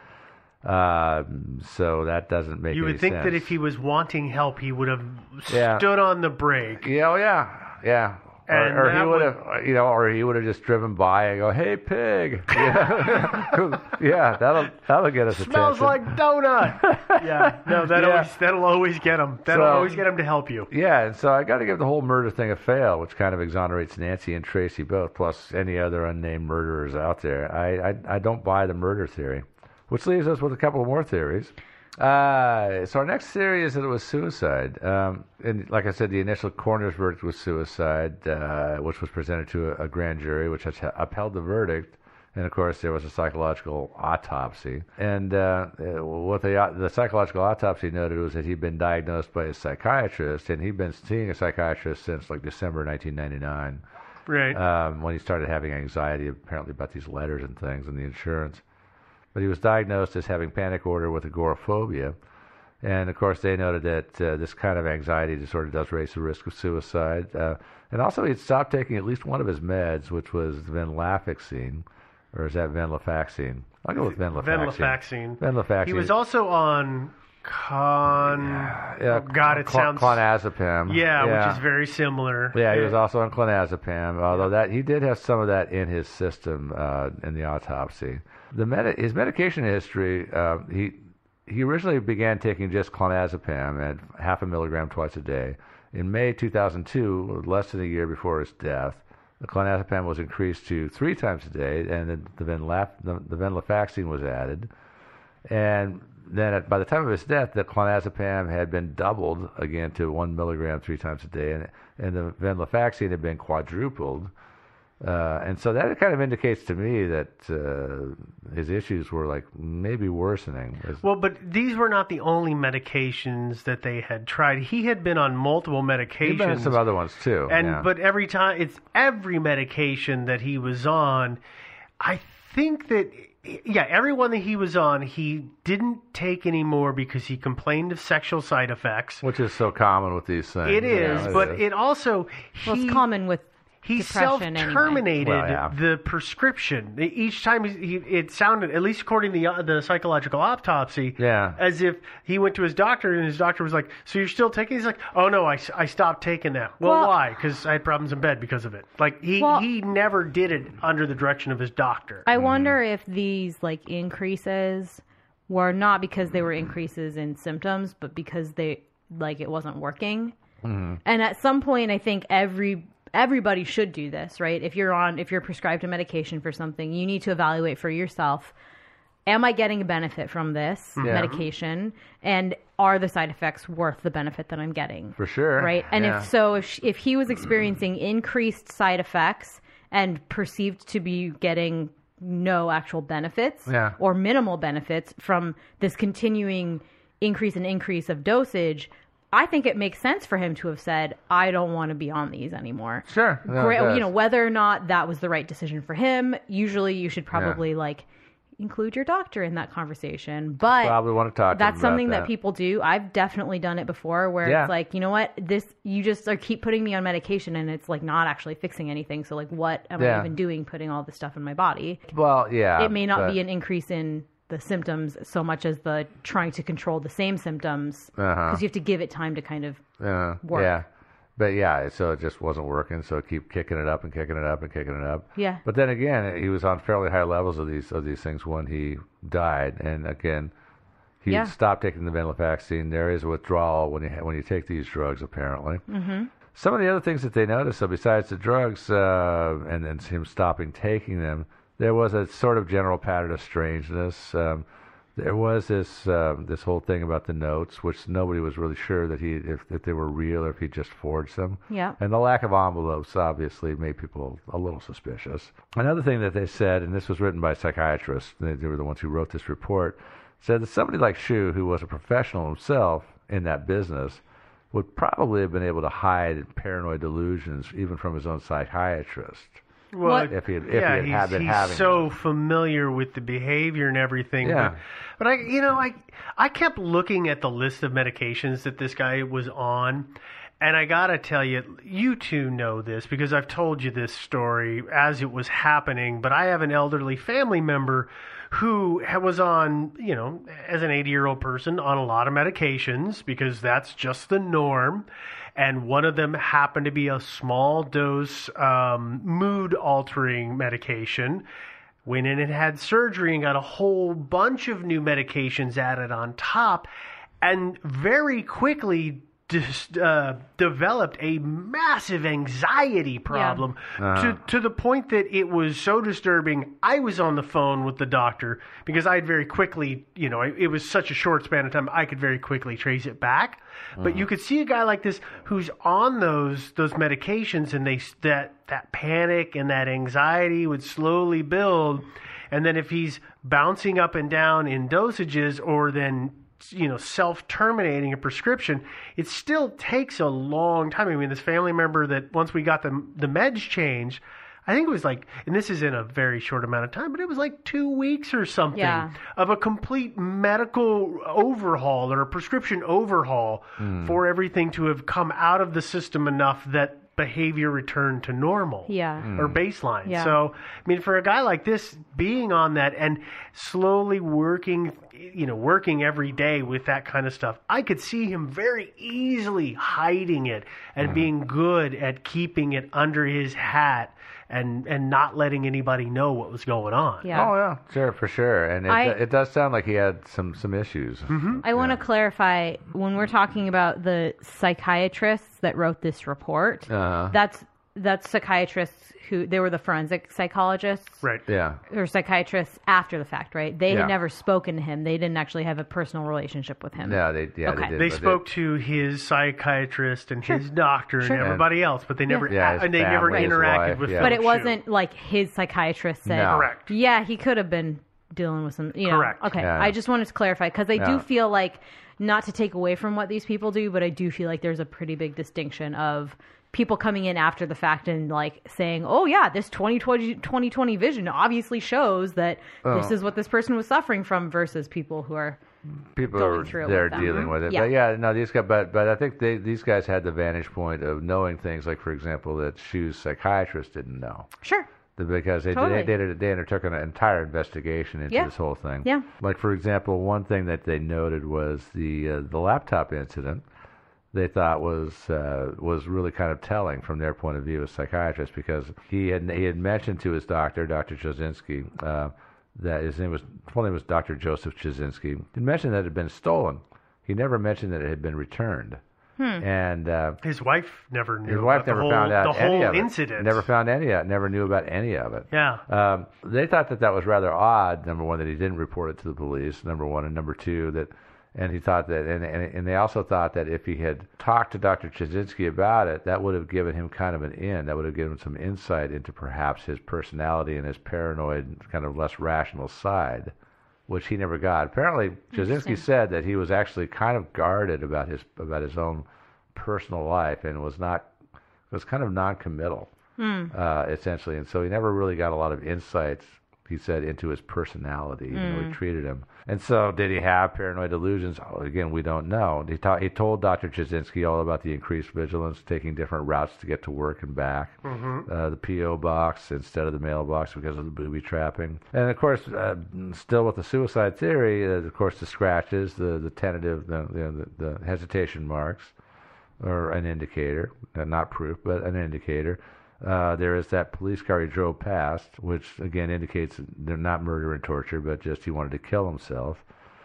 So that doesn't make You any would think sense. that if he was wanting help, he would have Yeah. stood on the brake. Yeah, oh, yeah. And Or he that would have, or he would have just driven by and go, "Hey, pig!" Yeah, yeah, that'll get us Smells attention. like donut. Yeah. No, that'll always get him. That'll always get him to help you. Yeah, and so I got to give the whole murder thing a fail, which kind of exonerates Nancy and Tracy both, plus any other unnamed murderers out there. I don't buy the murder theory, which leaves us with a couple more theories. So our next theory is that it was suicide. And like I said, the initial coroner's verdict was suicide, which was presented to a grand jury, which has upheld the verdict. And of course, there was a psychological autopsy. And what the psychological autopsy noted was that he'd been diagnosed by a psychiatrist, and he'd been seeing a psychiatrist since like December 1999, Right. when he started having anxiety, apparently about these letters and things and the insurance. But he was diagnosed as having panic disorder with agoraphobia. And, of course, they noted that this kind of anxiety disorder does raise the risk of suicide. And also, he'd stopped taking at least one of his meds, which was venlafaxine. Or is that venlafaxine? I'll go with venlafaxine. Venlafaxine. He was also on clonazepam. Yeah, which is very similar. Yeah, he was also on clonazepam, although he did have some of that in his system in the autopsy. His medication history, he originally began taking just clonazepam at 0.5 milligram twice a day. In May 2002, less than a year before his death, the clonazepam was increased to 3 times a day, and the venlafaxine was added. And then by the time of his death, the clonazepam had been doubled again to 1 milligram 3 times a day, and the venlafaxine had been quadrupled. And so that kind of indicates to me that his issues were like maybe worsening. Well, but these were not the only medications that they had tried. He had been on multiple medications. He'd been on some other ones too. But every time, it's every medication that he was on. I think that, every one that he was on, he didn't take anymore because he complained of sexual side effects. Which is so common with these things. It is, but it also... It's common with He depression self-terminated anyway. the prescription. Each time it sounded, at least according to the psychological autopsy, as if he went to his doctor and his doctor was like, "So you're still taking?" He's like, "Oh no, I stopped taking that." Well, why? Because I had problems in bed because of it. Like he never did it under the direction of his doctor. I wonder if these like increases were not because they were increases in symptoms, but because it wasn't working. Mm-hmm. And at some point, I think everybody should do this, right? If you're prescribed a medication for something, you need to evaluate for yourself, am I getting a benefit from this medication? And are the side effects worth the benefit that I'm getting? For sure. Right? And if he was experiencing increased side effects and perceived to be getting no actual benefits or minimal benefits from this continuing increase of dosage, I think it makes sense for him to have said, I don't want to be on these anymore. Sure. Great, whether or not that was the right decision for him, usually you should probably include your doctor in that conversation. But probably want to talk to that's him something about that people do. I've definitely done it before where it's like, you know what, you just keep putting me on medication and it's like not actually fixing anything. So like what am I even doing putting all this stuff in my body? Well, yeah. It may not be an increase in the symptoms so much as the trying to control the same symptoms, because you have to give it time to kind of work. Yeah. But yeah, so it just wasn't working. So keep kicking it up and kicking it up and kicking it up. Yeah. But then again, he was on fairly high levels of these things when he died. And again, he stopped taking the venlafaxine. There is a withdrawal when you take these drugs, apparently. Mm-hmm. Some of the other things that they noticed, so besides the drugs and then him stopping taking them, there was a sort of general pattern of strangeness. There was this whole thing about the notes, which nobody was really sure that if they were real or if he just forged them. Yeah. And the lack of envelopes obviously made people a little suspicious. Another thing that they said, and this was written by psychiatrists, they were the ones who wrote this report, said that somebody like Shu, who was a professional himself in that business, would probably have been able to hide paranoid delusions even from his own psychiatrist. Well, if he had been having he's so familiar with the behavior and everything. Yeah. But I kept looking at the list of medications that this guy was on, and I gotta tell you, you two know this because I've told you this story as it was happening. But I have an elderly family member who was on, as an 80-year-old person, on a lot of medications because that's just the norm. And one of them happened to be a small dose mood-altering medication. Went in and had surgery and got a whole bunch of new medications added on top, and very quickly developed a massive anxiety problem to the point that it was so disturbing. I was on the phone with the doctor because I had very quickly, it was such a short span of time, I could very quickly trace it back. But you could see a guy like this who's on those medications, and that panic and that anxiety would slowly build. And then if he's bouncing up and down in dosages or then self-terminating a prescription, it still takes a long time. I mean, this family member that once we got the meds changed, I think it was like, and this is in a very short amount of time, but it was like 2 weeks or something of a complete medical overhaul or a prescription overhaul for everything to have come out of the system enough that behavior returned to normal or baseline. Yeah. So, I mean, for a guy like this, being on that and slowly working every day with that kind of stuff, I could see him very easily hiding it and being good at keeping it under his hat and not letting anybody know what was going on. Yeah. Oh, yeah, sure, for sure. And it does sound like he had some issues. Mm-hmm. I want to clarify, when we're talking about the psychiatrists that wrote this report, that's psychiatrists they were the forensic psychologists. Right. Yeah. Or psychiatrists after the fact, right? They Yeah. had never spoken to him. They didn't actually have a personal relationship with him. Yeah, they Okay. did. They but spoke to his psychiatrist and his doctor Sure. and everybody else, but they never his never family, his interacted wife, with yeah. Philip But it Shue. wasn't like his psychiatrist said, No. Correct. yeah, he could have been dealing with some, Correct. Okay, Yeah. I just wanted to clarify because I Yeah. do feel like, not to take away from what these people do, but I do feel like there's a pretty big distinction of people coming in after the fact and like saying, oh yeah, this 2020 vision obviously shows that this is what this person was suffering from, versus people who are people going are through it there with them. dealing with it. Yeah. But yeah, no, these guys. But I think these guys had the vantage point of knowing things like, for example, that Shu's psychiatrist didn't know. Sure. Because they Totally. they undertook an entire investigation into Yeah. this whole thing. Yeah. Like, for example, one thing that they noted was the laptop incident. They thought was really kind of telling from their point of view as psychiatrists, because he had mentioned to his doctor, Dr. Jasinski, that his full name was Dr. Joseph Jasinski. He mentioned that it had been stolen. He never mentioned that it had been returned. And His wife never knew. his wife about never the whole, found out the whole any of incident. it. Never found any of it. Never knew about any of it. Yeah. They thought that was rather odd. Number one, that he didn't report it to the police. Number one, and number two, and he thought that, and they also thought that if he had talked to Dr. Jasinski about it, that would have given him kind of an in. That would have given him some insight into perhaps his personality and his paranoid, kind of less rational side, which he never got. Apparently, Jasinski said that he was actually kind of guarded about his own personal life and was kind of non-committal, essentially, and so he never really got a lot of insights he said, into his personality, even though he treated him. And so, did he have paranoid delusions? Oh, again, we don't know. He told Dr. Chazinski all about the increased vigilance, taking different routes to get to work and back, the P.O. box instead of the mailbox because of the booby trapping. And, of course, still with the suicide theory, of course, the scratches, the tentative, the hesitation marks, or an indicator, not proof, but an indicator. There is that police car he drove past, which again indicates they're not murder and torture, but just he wanted to kill himself.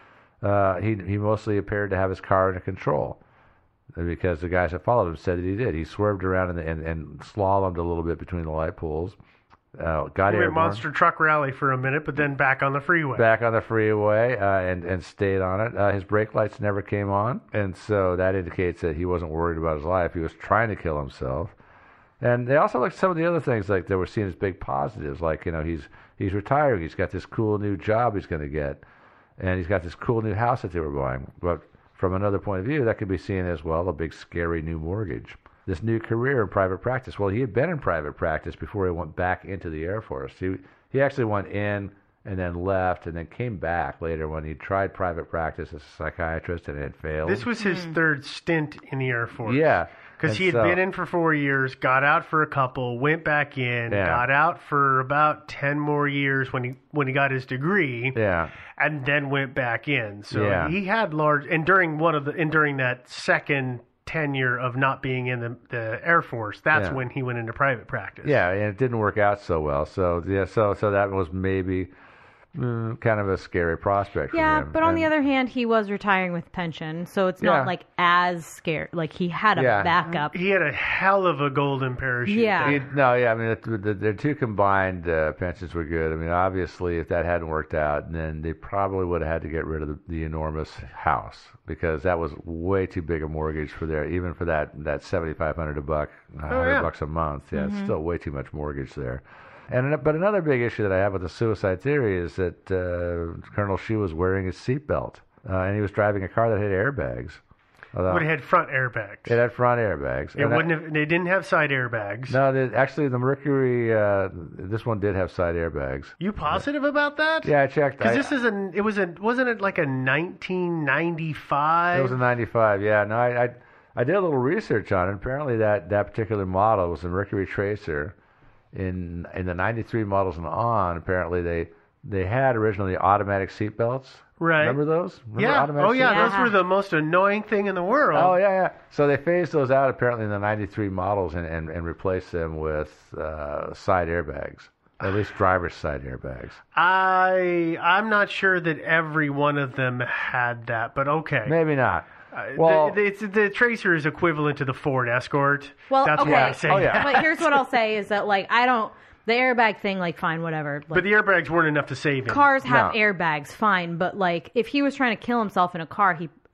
He mostly appeared to have his car under control because the guys that followed him said that he did. He swerved around and slalomed a little bit between the light poles. Got We went airborne. monster truck rally for a minute, but then back on the freeway. Back on the freeway and stayed on it. His brake lights never came on, and so that indicates that he wasn't worried about his life. He was trying to kill himself. And they also looked at some of the other things like they were seen as big positives, like he's retiring, he's got this cool new job he's going to get, and he's got this cool new house that they were buying. But from another point of view, that could be seen as well a big scary new mortgage. This new career in private practice. Well, he had been in private practice before he went back into the Air Force. He actually went in and then left and then came back later when he tried private practice as a psychiatrist and it had failed. This was his third stint in the Air Force. Yeah. Because he had been in for 4 years, got out for a couple, went back in, got out for about 10 more years when he got his degree, and then went back in. So he had large, and during that second tenure of not being in the Air Force, that's when he went into private practice. Yeah, and it didn't work out so well. So so that was maybe kind of a scary prospect for him. Yeah, but on the other hand, he was retiring with pension, so it's not like as scary. Like he had a backup. He had a hell of a golden parachute. Yeah. I mean, the two combined pensions were good. I mean, obviously, if that hadn't worked out, then they probably would have had to get rid of the enormous house because that was way too big a mortgage for even for that $7,500 $100 a month. Yeah, it's still way too much mortgage there. But another big issue that I have with the suicide theory is that Colonel Shue was wearing his seatbelt, and he was driving a car that had airbags. But it had front airbags. It had front airbags. They didn't have side airbags. No, actually, the Mercury, this one did have side airbags. You positive about that? Yeah, I checked. Because wasn't it like a 1995? It was a 95. Yeah, no, I did a little research on it. Apparently, that particular model was the Mercury Tracer. In the 93 models and on, apparently they had originally automatic seatbelts. Right. Remember those? Those were the most annoying thing in the world. Oh, yeah. So they phased those out apparently in the 93 models and replaced them with side airbags, at least driver's side airbags. I'm not sure that every one of them had that, but okay. Maybe not. Well, the Tracer is equivalent to the Ford Escort. Well, that's okay. why I say that. But here's what I'll say is that the airbag thing, fine, whatever. But the airbags weren't enough to save him. Cars have airbags, fine. But if he was trying to kill himself in a car,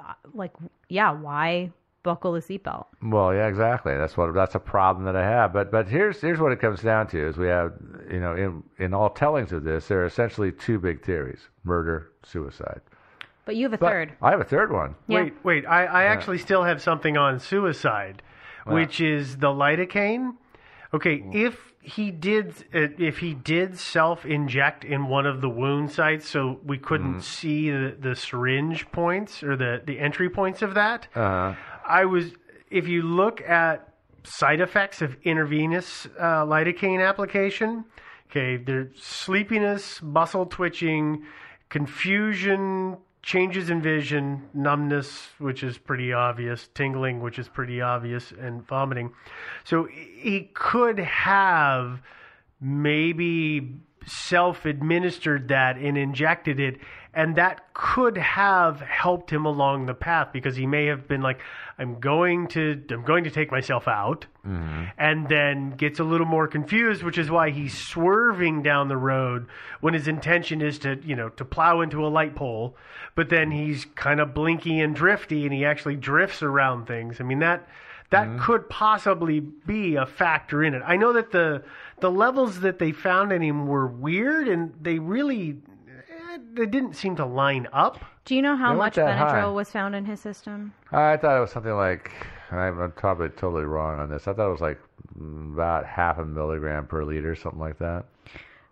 why buckle the seatbelt? Well, yeah, exactly. That's a problem that I have. But here's what it comes down to: is we have in all tellings of this, there are essentially two big theories: murder, suicide. But you have a third. I have a third one. Yeah. Wait. I actually still have something on suicide, which is the lidocaine. Okay, if he did self-inject in one of the wound sites, so we couldn't see the syringe points or the entry points of that. If you look at side effects of intravenous lidocaine application, okay, there's sleepiness, muscle twitching, confusion, changes in vision, numbness, which is pretty obvious, tingling, which is pretty obvious, and vomiting. So he could have maybe self-administered that and injected it, and that could have helped him along the path because he may have been like, I'm going to take myself out, and then gets a little more confused, which is why he's swerving down the road when his intention is to plow into a light pole, but then he's kind of blinky and drifty, and he actually drifts around things. I mean, that could possibly be a factor in it. I know that the levels that they found in him were weird, and they didn't seem to line up. Do you know how much Benadryl was found in his system? I thought it was something like, I'm probably totally wrong on this, I thought it was like about 0.5 milligram per liter, something like that.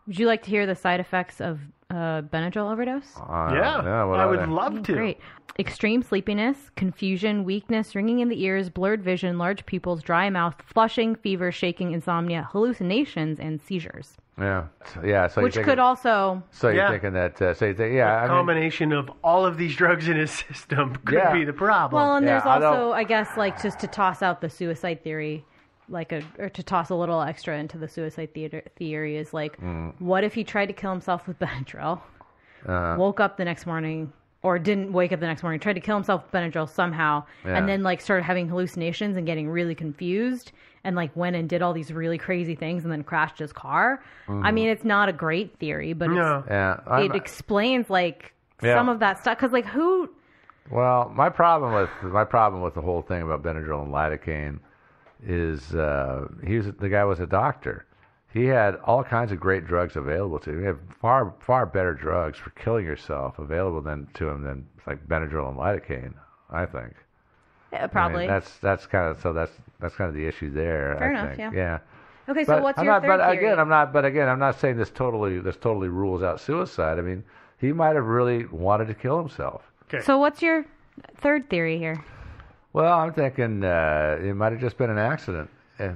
Would you like to hear the side effects of Benadryl overdose? What I are would they? love to. Great. Extreme sleepiness, confusion, weakness, ringing in the ears, blurred vision, large pupils, dry mouth, flushing, fever, shaking, insomnia, hallucinations, and seizures. Yeah, yeah. So Which you're could thinking, also... so you're Yeah. thinking that. So you think, yeah, I A mean, combination of all of these drugs in his system could Yeah. be the problem. Well, and Yeah, there's I don't- also, I guess, like, just to toss out the suicide theory, or to toss a little extra into the suicide theory is like, what if he tried to kill himself with Benadryl, woke up the next morning, or didn't wake up the next morning, tried to kill himself with Benadryl somehow, Yeah. and then like started having hallucinations and getting really confused, and like went and did all these really crazy things, and then crashed his car. I mean, it's not a great theory, but No. yeah. it explains like Yeah. some of that stuff. Because like who? Well, my problem with the whole thing about Benadryl and lidocaine is the guy was a doctor. He had all kinds of great drugs available to him. He had far better drugs for killing yourself available than like Benadryl and lidocaine, I think. Yeah, I probably. mean, that's kind of the issue there. Fair I enough, think. yeah. Okay, so But what's I'm your not, third but theory? again, I'm not saying this totally rules out suicide. I mean, he might have really wanted to kill himself. Okay. So what's your third theory here? Well, I'm thinking it might have just been an accident.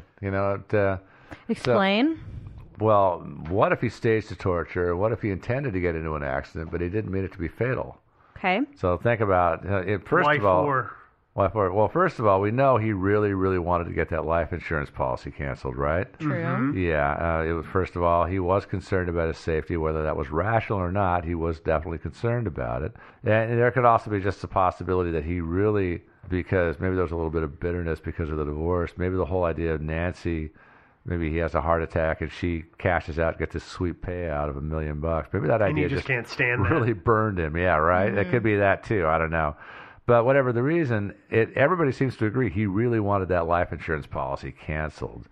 Explain. Well, what if he staged the torture? What if he intended to get into an accident, but he didn't mean it to be fatal? Okay. So think about first Why of all. four? Why for? Well, first of all, we know he really, really wanted to get that life insurance policy canceled, right? True. Yeah. It was first of all, he was concerned about his safety, whether that was rational or not. He was definitely concerned about it, and there could also be just the possibility that he really, because maybe there was a little bit of bitterness because of the divorce. Maybe the whole idea of Nancy. Maybe he has a heart attack and she cashes out, gets this sweet payout of $1 million. Maybe that And idea you just can't stand that. really burned him. Yeah, right. It could be that too. I don't know. But whatever the reason, everybody seems to agree he really wanted that life insurance policy canceled.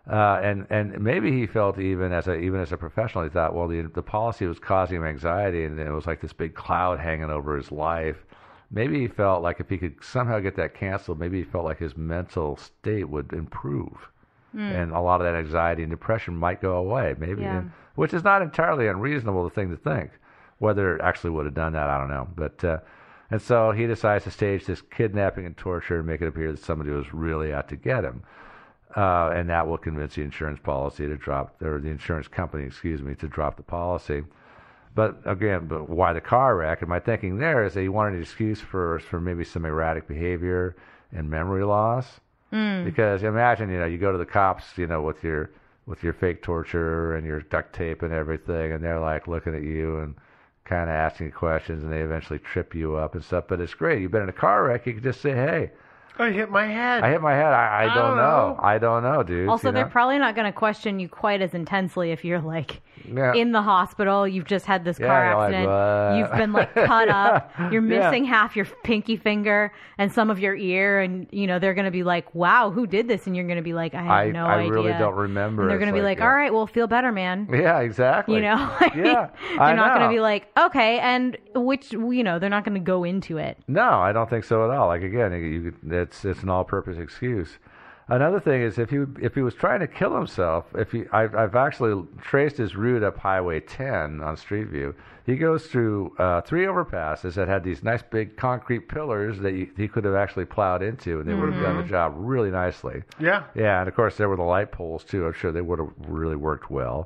And maybe he felt even as a professional, he thought, well, the policy was causing him anxiety, and it was like this big cloud hanging over his life. Maybe he felt like if he could somehow get that canceled, maybe he felt like his mental state would improve. And a lot of that anxiety and depression might go away, maybe, Yeah. which is not entirely unreasonable thing to think. Whether it actually would have done that, I don't know. But and so he decides to stage this kidnapping and torture and make it appear that somebody was really out to get him, and that will convince the insurance policy to drop, or the insurance company, to drop the policy. But again, why the car wreck? And my thinking there is that he wanted an excuse for maybe some erratic behavior and memory loss. Because imagine, you go to the cops, with your fake torture and your duct tape and everything, and they're like looking at you and kind of asking you questions, and they eventually trip you up and stuff. But it's great. You've been in a car wreck. You can just say, "Hey, I hit my head. I hit my head. I don't know. know. I don't know, dude." Also, they're probably not going to question you quite as intensely if you're like Yeah. in the hospital. You've just had this Yeah, car you're like, accident. "What?" You've been like cut up. You're Yeah. missing half your pinky finger and some of your ear, and they're going to be like, "Wow, who did this?" And you're going to be like, "I have no idea." I really don't remember. And they're It's going to be like, yeah. "All right, well, feel better, man." Yeah, exactly. Like, Yeah, they're I not going know. to be like, "Okay," and they're not going to go into it. No, I don't think so at all. Like again, it's an all-purpose excuse. Another thing is if he was trying to kill himself, I've actually traced his route up Highway 10 on Street View. He goes through 3 overpasses that had these nice big concrete pillars that he could have actually plowed into, and they would have done the job really nicely. Yeah. Yeah, and of course there were the light poles too. I'm sure they would have really worked well.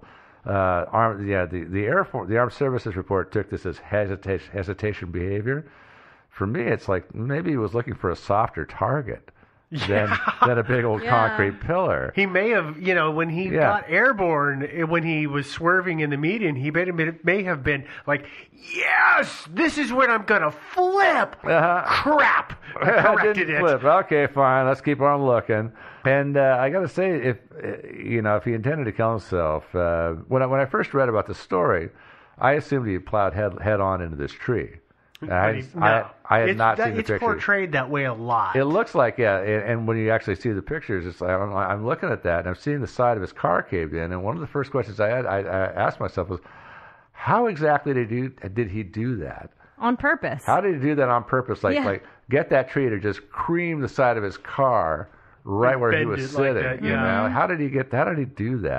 The Air Force, the Armed Services report took this as hesitation behavior. For me, it's like maybe he was looking for a softer target than a big old Yeah. concrete pillar. He may have, when he Yeah. got airborne, when he was swerving in the median, he may have been like, yes, this is when I'm going to flip. Crap. I corrected Didn't it. flip. Okay, fine. Let's keep on looking. And I got to say, if he intended to kill himself, when I first read about the story, I assumed he plowed head on into this tree. I had not seen the It's pictures. portrayed that way a lot. It looks like, yeah, and when you actually see the pictures, it's like I'm looking at that, and I'm seeing the side of his car caved in, and one of the first questions I asked myself was, how exactly did he do that? On purpose. How did he do that on purpose? Yeah. Like get that tree to just cream the side of his car right where he Bend was it like sitting. that, You yeah. know, how did he do that?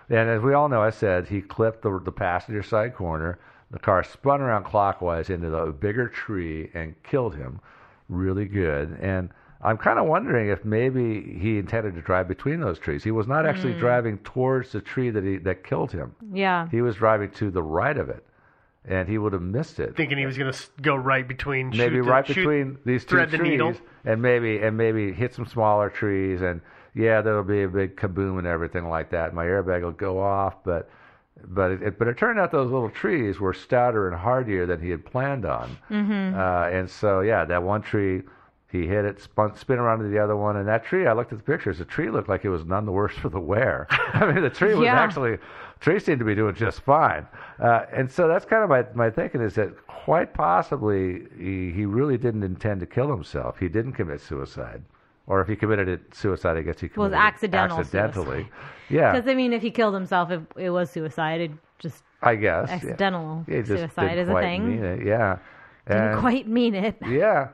And as we all know, I said he clipped the passenger side corner. The car spun around clockwise into the bigger tree and killed him really good. And I'm kind of wondering if maybe he intended to drive between those trees. He was not actually driving towards the tree that killed him. Yeah. He was driving to the right of it, and he would have missed it. Thinking he was going to go right between between these two trees, and maybe hit some smaller trees, and there'll be a big kaboom and everything like that. My airbag will go off, but it turned out those little trees were stouter and hardier than he had planned on. Mm-hmm. And so that one tree, he hit it, spin around to the other one, and that tree, I looked at the pictures, the tree looked like it was none the worse for the wear. I mean, the tree was tree seemed to be doing just fine. And so that's kind of my thinking, is that quite possibly he really didn't intend to kill himself. He didn't commit suicide. Or if he committed suicide, I guess he committed it accidentally. Accidentally. Yeah. Because, I mean, if he killed himself, it was suicide. It just I guess. Accidental suicide is a thing. Mean it. Yeah. Didn't quite mean it. Yeah.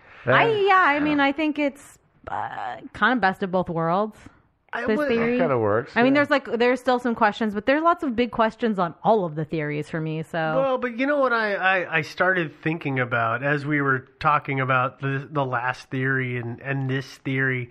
I mean, I think it's kind of best of both worlds. This theory kind of works. I mean, there's still some questions, but there's lots of big questions on all of the theories for me. So well, but you know what I started thinking about as we were talking about the last theory and this theory,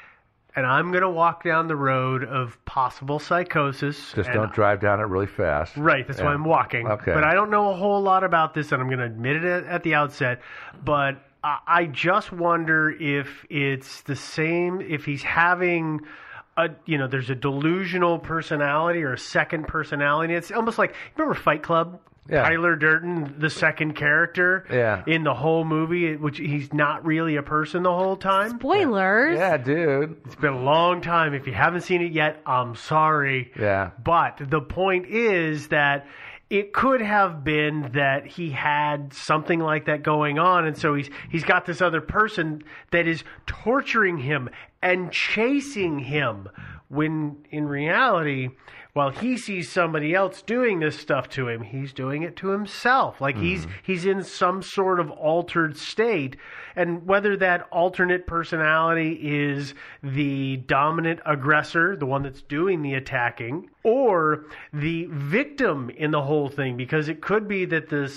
and I'm going to walk down the road of possible psychosis. Just don't drive down it really fast. Right, that's why I'm walking. Okay. But I don't know a whole lot about this, and I'm going to admit it at the outset. But I just wonder if it's the same, if he's having there's a delusional personality or a second personality. It's almost like, remember Fight Club? Yeah. Tyler Durden, the second character in the whole movie, which he's not really a person the whole time. Spoilers. Yeah, dude. It's been a long time. If you haven't seen it yet, I'm sorry. Yeah. But the point is that it could have been that he had something like that going on, and so he's got this other person that is torturing him and chasing him, when in reality, while he sees somebody else doing this stuff to him, he's doing it to himself. Like he's in some sort of altered state. And whether that alternate personality is the dominant aggressor, the one that's doing the attacking, or the victim in the whole thing, because it could be that the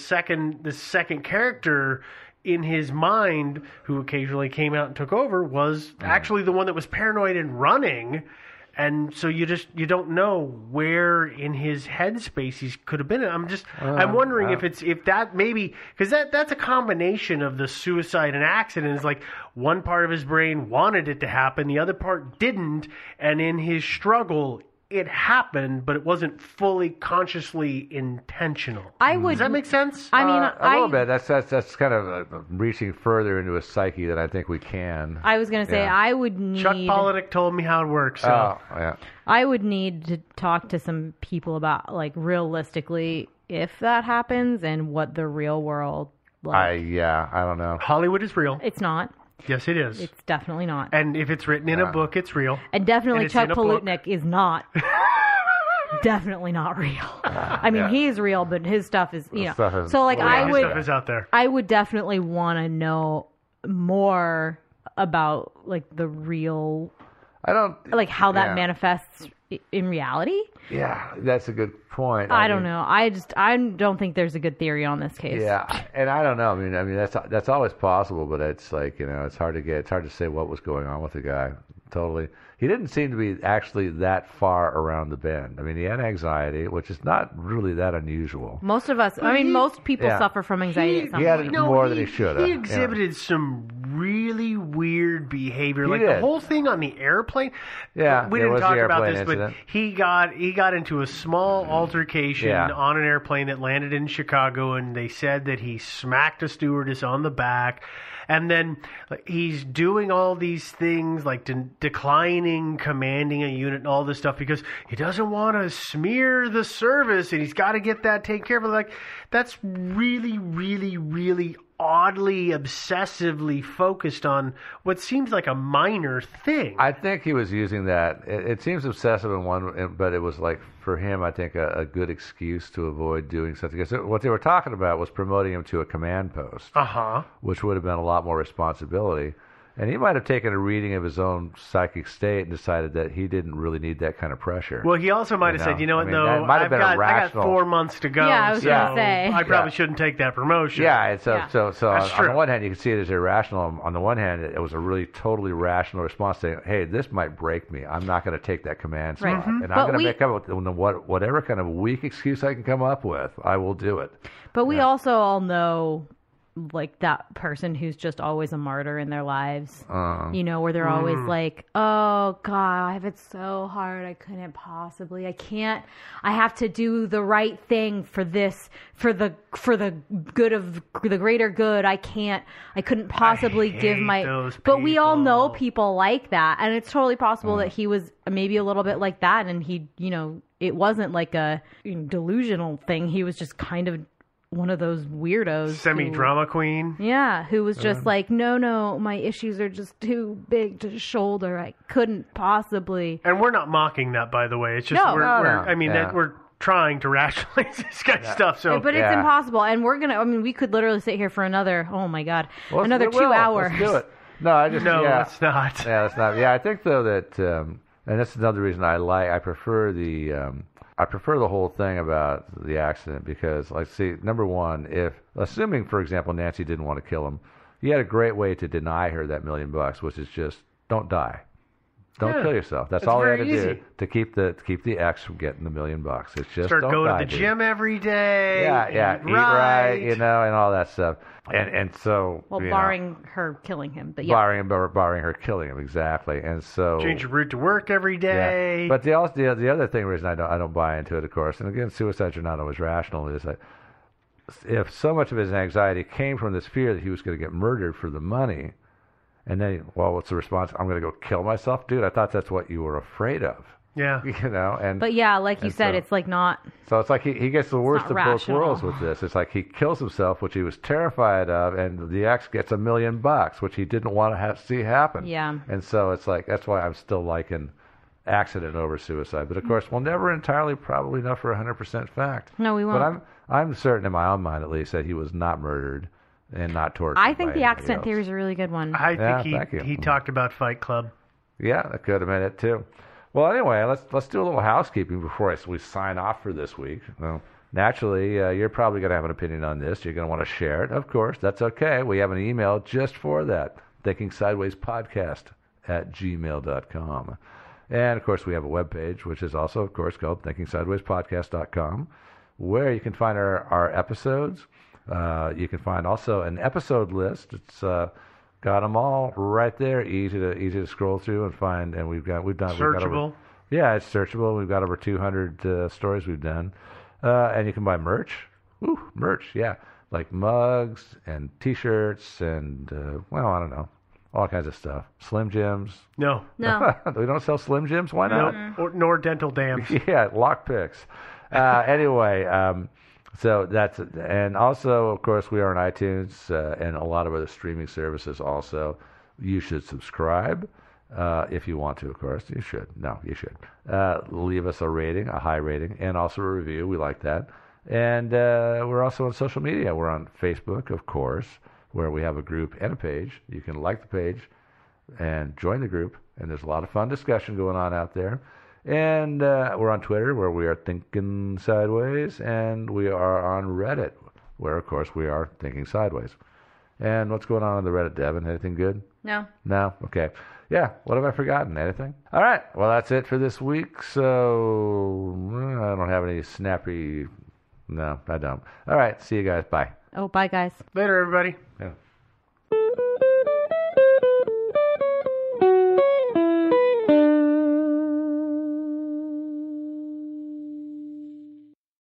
second character in his mind, who occasionally came out and took over, was actually the one that was paranoid and running. And so you don't know where in his headspace he could have been. I'm wondering if that maybe, because that's a combination of the suicide and accident. It's like one part of his brain wanted it to happen, the other part didn't, and in his struggle it happened, but it wasn't fully consciously intentional. Does that make sense? I mean, a little bit. That's kind of reaching further into his psyche than I think we can. I was going to say I would need. Chuck Palahniuk told me how it works. So. I would need to talk to some people about, like, realistically, if that happens and what the real world. I don't know. Hollywood is real. It's not. Yes, it is. It's definitely not. And if it's written in a book, it's real. And definitely Chuck Palahniuk is not. Definitely not real. I mean, he's real, but his stuff is, his stuff is out there. I would definitely want to know more about, like, the real. Like how that manifests in reality. Yeah, that's a good point. I don't know. I don't think there's a good theory on this case. Yeah, and I don't know. I mean that's always possible, but it's like, it's hard to say what was going on with the guy. Totally. He didn't seem to be actually that far around the bend. I mean, he had anxiety, which is not really that unusual. Most of us, most people suffer from anxiety at some point. He had more than he should have. He exhibited some really weird behavior. The whole thing on the airplane. Yeah, we didn't talk about this, incident. but he got into a small altercation on an airplane that landed in Chicago, and they said that he smacked a stewardess on the back. And then he's doing all these things like declining, commanding a unit and all this stuff because he doesn't want to smear the service and he's got to get that taken care of. Like, that's really, really, really oddly, obsessively focused on what seems like a minor thing. I think he was using that. It seems obsessive in one, but it was like, for him, I think a good excuse to avoid doing something. Because what they were talking about was promoting him to a command post, which would have been a lot more responsibility. And he might have taken a reading of his own psychic state and decided that he didn't really need that kind of pressure. Well, he also might have said, you know what, I mean, that no, might have I been a got rational- 4 months to go, Yeah, I was so gonna say. I probably shouldn't take that promotion. Yeah, and so Yeah. so so That's on the true. one hand, you can see it as irrational. On the one hand, it was a really totally rational response saying, "Hey, this might break me. I'm not going to take that command spot, Right. and But I'm going to we- make up with whatever kind of weak excuse I can come up with. I will do it." But we also all know, like, that person who's just always a martyr in their lives. You know, where they're always like, oh, God, I have it so hard. I couldn't possibly. I can't. I have to do the right thing for this, for the good of the greater good. I couldn't possibly give hate my. those But we all know people. people like that. And it's totally possible that he was maybe a little bit like that. And he, you know, it wasn't like a delusional thing. He was just kind of one of those weirdos. Semi-drama queen. Yeah, who was just like, no, my issues are just too big to shoulder. I couldn't possibly. And we're not mocking that, by the way. It's just, No. we're, No, we're, no. I mean, Yeah. that we're trying to rationalize this kind of stuff. So But it's Yeah. impossible. And we're going to, I mean, we could literally sit here for another, oh my God, Well, another we 2 will. hours. Let's do it. No, I just no, yeah. it's not. Yeah, that's not. Yeah, I think though that, and that's another reason I prefer the whole thing about the accident because, like, see, number one, if assuming, for example, Nancy didn't want to kill him, he had a great way to deny her that $1 million, which is just don't die, don't Yeah. kill yourself. That's It's all he had very to easy. do to keep the ex from getting the $1 million. It's just Start don't going die, to the dude. gym every day. Yeah, eat right, you know, and all that stuff. And so, Well, you know, barring her killing him. But yeah. barring her killing him, exactly. And so Change your route to work every day. yeah. But the other thing, reason I don't buy into it, of course, and again, suicides are not always rational, is that if so much of his anxiety came from this fear that he was going to get murdered for the money, and then, well, what's the response? I'm going to go kill myself, dude. I thought that's what you were afraid of, yeah. you know. And But yeah, like you And said, so- it's like not. so it's like he gets the worst not of both rational. worlds with this. It's like he kills himself, which he was terrified of, and the ex gets $1 million, which he didn't want to see happen. Yeah. And so it's like that's why I'm still liking accident over suicide. But of course, we'll never entirely probably know for 100% fact. No, we won't. But I'm certain in my own mind, at least, that he was not murdered and not tortured. I think by the anybody accident else. theory is a really good one. I Yeah, think thank you. he talked about Fight Club. Yeah, that could have been it too. Well, anyway, let's do a little housekeeping before we sign off for this week. Well, naturally, you're probably going to have an opinion on this. You're going to want to share it. Of course, that's okay. We have an email just for that, thinkingsidewayspodcast@gmail.com. And, of course, we have a webpage, which is also, of course, called thinkingsidewayspodcast.com, where you can find our episodes. You can find also an episode list. It's got them all right there, easy to scroll through and find. And we've got Searchable. yeah, it's searchable. We've got over 200 stories we've done, and you can buy merch. Ooh, merch, yeah, like mugs and T-shirts and well, I don't know, all kinds of stuff. Slim Jims. No. No. We don't sell Slim Jims. Why not? Nor dental dams. Yeah, lock picks. Anyway, so that's it. And also, of course, we are on iTunes and a lot of other streaming services. Also, you should subscribe if you want to. Of course, you should. No, you should leave us a rating, a high rating, and also a review. We like that. And we're also on social media. We're on Facebook, of course, where we have a group and a page. You can like the page and join the group, and there's a lot of fun discussion going on out there. And we're on Twitter, where we are Thinking Sideways, and we are on Reddit, where, of course, we are Thinking Sideways. And what's going on the Reddit, Devin? Anything good? No. No? Okay. Yeah, what have I forgotten? Anything? All right, well, that's it for this week, so I don't have any snappy... No, I don't. All right, see you guys. Bye. Oh, bye, guys. Later, everybody. Yeah.